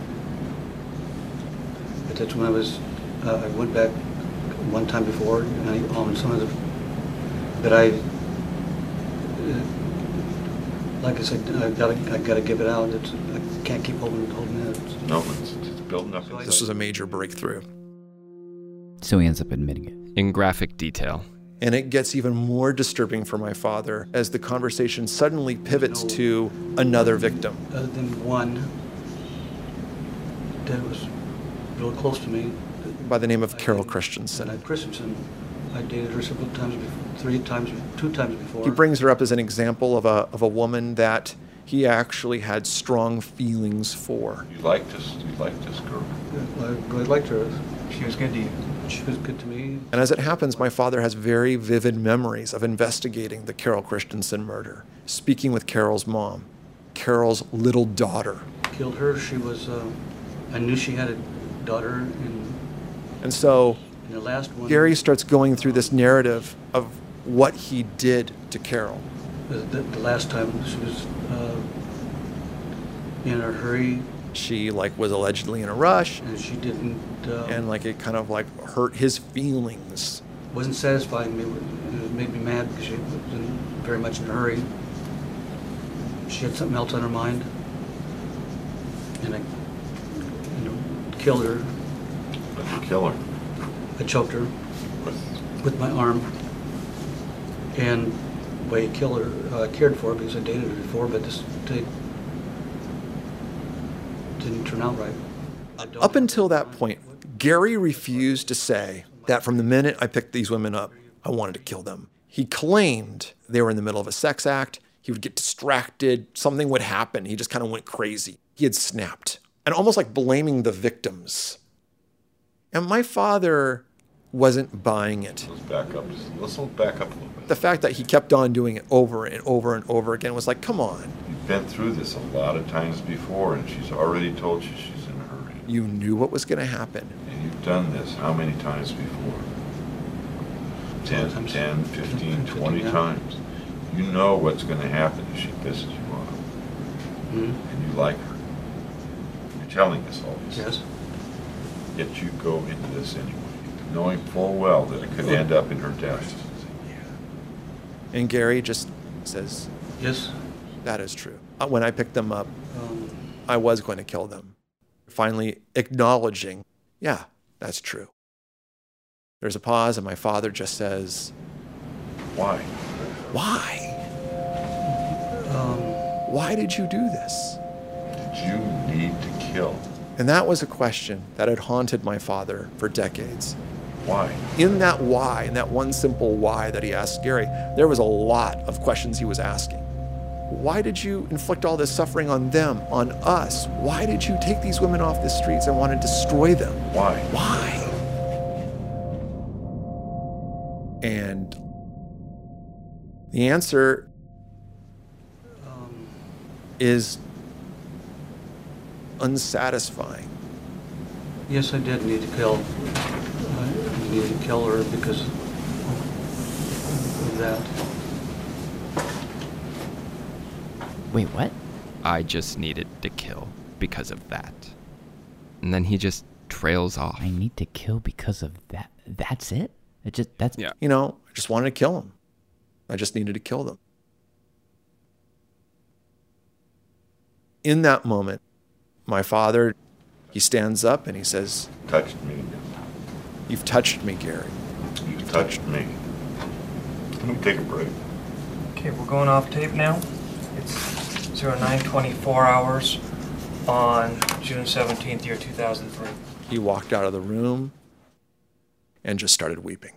But that's when I went back one time before, and on some of the, but like I said, I gotta give it out. I can't keep holding it. No, it's building up. This was a major breakthrough. So he ends up admitting it. In graphic detail. And it gets even more disturbing for my father as the conversation suddenly pivots to another victim. Other than one that was real close to me. By the name of Carol Christensen. I dated her several times before, two times before. He brings her up as an example of a woman that he actually had strong feelings for. You liked this girl? I really liked her. She was good to you. She was good to me. And as it happens, my father has very vivid memories of investigating the Carol Christensen murder, speaking with Carol's mom, Carol's little daughter. Killed her. She was, I knew she had a daughter. And so in the last one, Gary starts going through this narrative of what he did to Carol. The last time she was in a hurry. She was allegedly in a rush. And she didn't. And it kind of hurt his feelings. Wasn't satisfying me. It made me mad because she was very much in a hurry. She had something else on her mind. And I killed her. Did you kill her? I choked her with my arm. And the way I killed her, I cared for her because I dated her before, but this didn't turn out right. Up until that point, Gary refused to say that from the minute I picked these women up, I wanted to kill them. He claimed they were in the middle of a sex act. He would get distracted. Something would happen. He just kind of went crazy. He had snapped. And almost blaming the victims. And my father wasn't buying it. Let's back up a little bit. The fact that he kept on doing it over and over and over again was come on. You've been through this a lot of times before, and she's already told you she's in a hurry. You knew what was going to happen. And you've done this how many times before? 10, 15, 20 times. You know what's going to happen if she pisses you off. Mm-hmm. And you like her. You're telling us all this. Yes. Yet you go into this anyway, knowing full well that it could end up in her death. And Gary just says, yes, that is true. When I picked them up, I was going to kill them. Finally acknowledging, yeah, that's true. There's a pause, and my father just says, Why? Why? Why did you do this? Did you need to kill? And that was a question that had haunted my father for decades. Why? In that why, in that one simple why that he asked Gary, there was a lot of questions he was asking. Why did you inflict all this suffering on them, on us? Why did you take these women off the streets and want to destroy them? Why? Why? And the answer is unsatisfying. Yes, I did need to kill. I needed to kill her because of that. Wait, what? I just needed to kill because of that. And then he just trails off. I need to kill because of that. That's it? Yeah. You know, I just wanted to kill them. I just needed to kill them. In that moment, my father, he stands up and he says, Touched me. You've touched me, Gary. You've touched me. Let me take a break. Okay, we're going off tape now. It's 09:24 hours on June 17th, year 2003. He walked out of the room and just started weeping.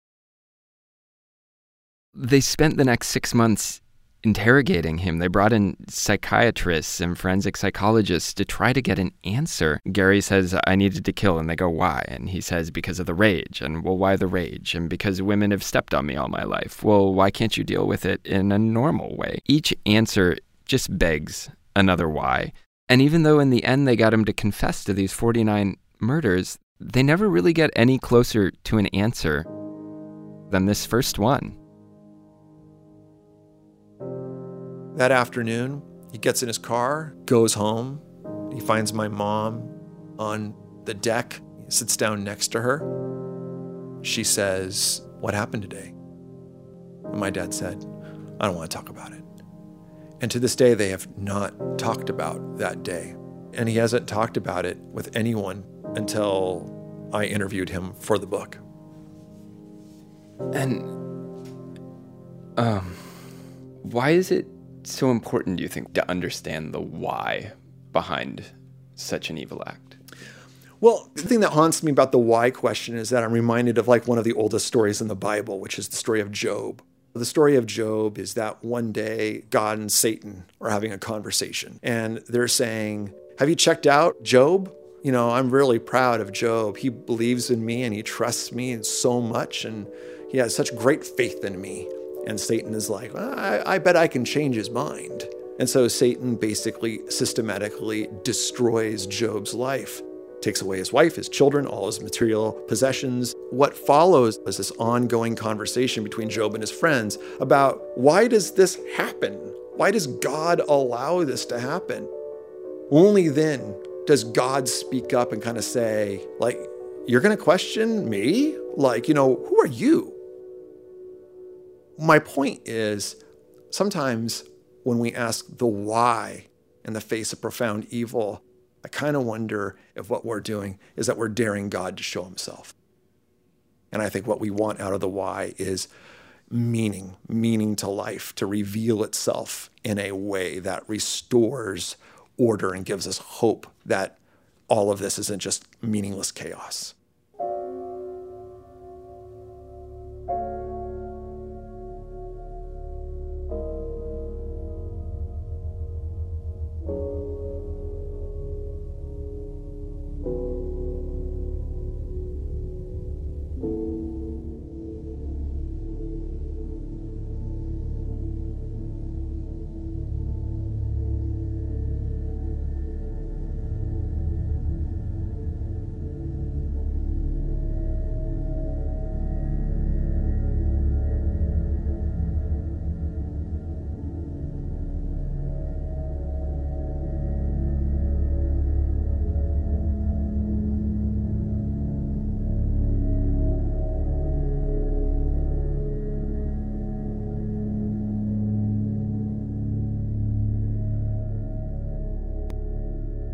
They spent the next 6 months interrogating him. They brought in psychiatrists and forensic psychologists to try to get an answer. Gary says, I needed to kill, and they go, why? And he says, because of the rage. And, well, why the rage? And because women have stepped on me all my life. Well, why can't you deal with it in a normal way? Each answer just begs another why. And even though in the end they got him to confess to these 49 murders, they never really get any closer to an answer than this first one. That afternoon, he gets in his car, goes home. He finds my mom on the deck. He sits down next to her. She says, what happened today? And my dad said, I don't want to talk about it. And to this day, they have not talked about that day. And he hasn't talked about it with anyone until I interviewed him for the book. And why is it so important, do you think, to understand the why behind such an evil act? Well, the thing that haunts me about the why question is that I'm reminded of like one of the oldest stories in the Bible, which is the story of Job. The story of Job is that one day God and Satan are having a conversation and they're saying, have you checked out Job? You know, I'm really proud of Job. He believes in me and he trusts me so much and he has such great faith in me. And Satan is like, I bet I can change his mind. And so Satan basically systematically destroys Job's life, takes away his wife, his children, all his material possessions. What follows is this ongoing conversation between Job and his friends about why does this happen? Why does God allow this to happen? Only then does God speak up and kind of say, like, you're going to question me? Like, you know, who are you? My point is, sometimes when we ask the why in the face of profound evil, I kind of wonder if what we're doing is that we're daring God to show himself. And I think what we want out of the why is meaning to life, to reveal itself in a way that restores order and gives us hope that all of this isn't just meaningless chaos.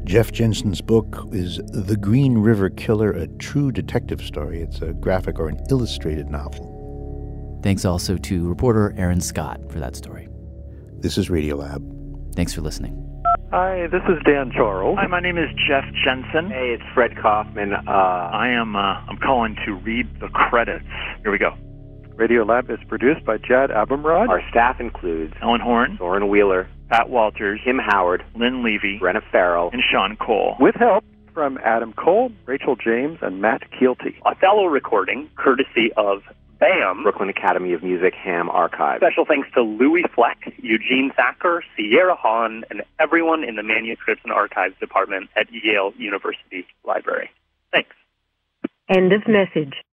Jeff Jensen's book is The Green River Killer, a true detective story. It's a graphic or an illustrated novel. Thanks also to reporter Aaron Scott for that story. This is Radiolab. Thanks for listening. Hi, this is Dan Charles. Hi, my name is Jeff Jensen. Hey, it's Fred Kaufman. I'm calling to read the credits. Here we go. Radiolab is produced by Jad Abumrad. Our staff includes Ellen Horn, Soren Wheeler, Pat Walters, Tim Howard, Lynn Levy, Brenna Farrell, and Sean Cole. With help from Adam Cole, Rachel James, and Matt Keelty. Othello recording, courtesy of BAM, Brooklyn Academy of Music Ham Archive. Special thanks to Louis Fleck, Eugene Thacker, Sierra Hahn, and everyone in the Manuscripts and Archives Department at Yale University Library. Thanks. End of message.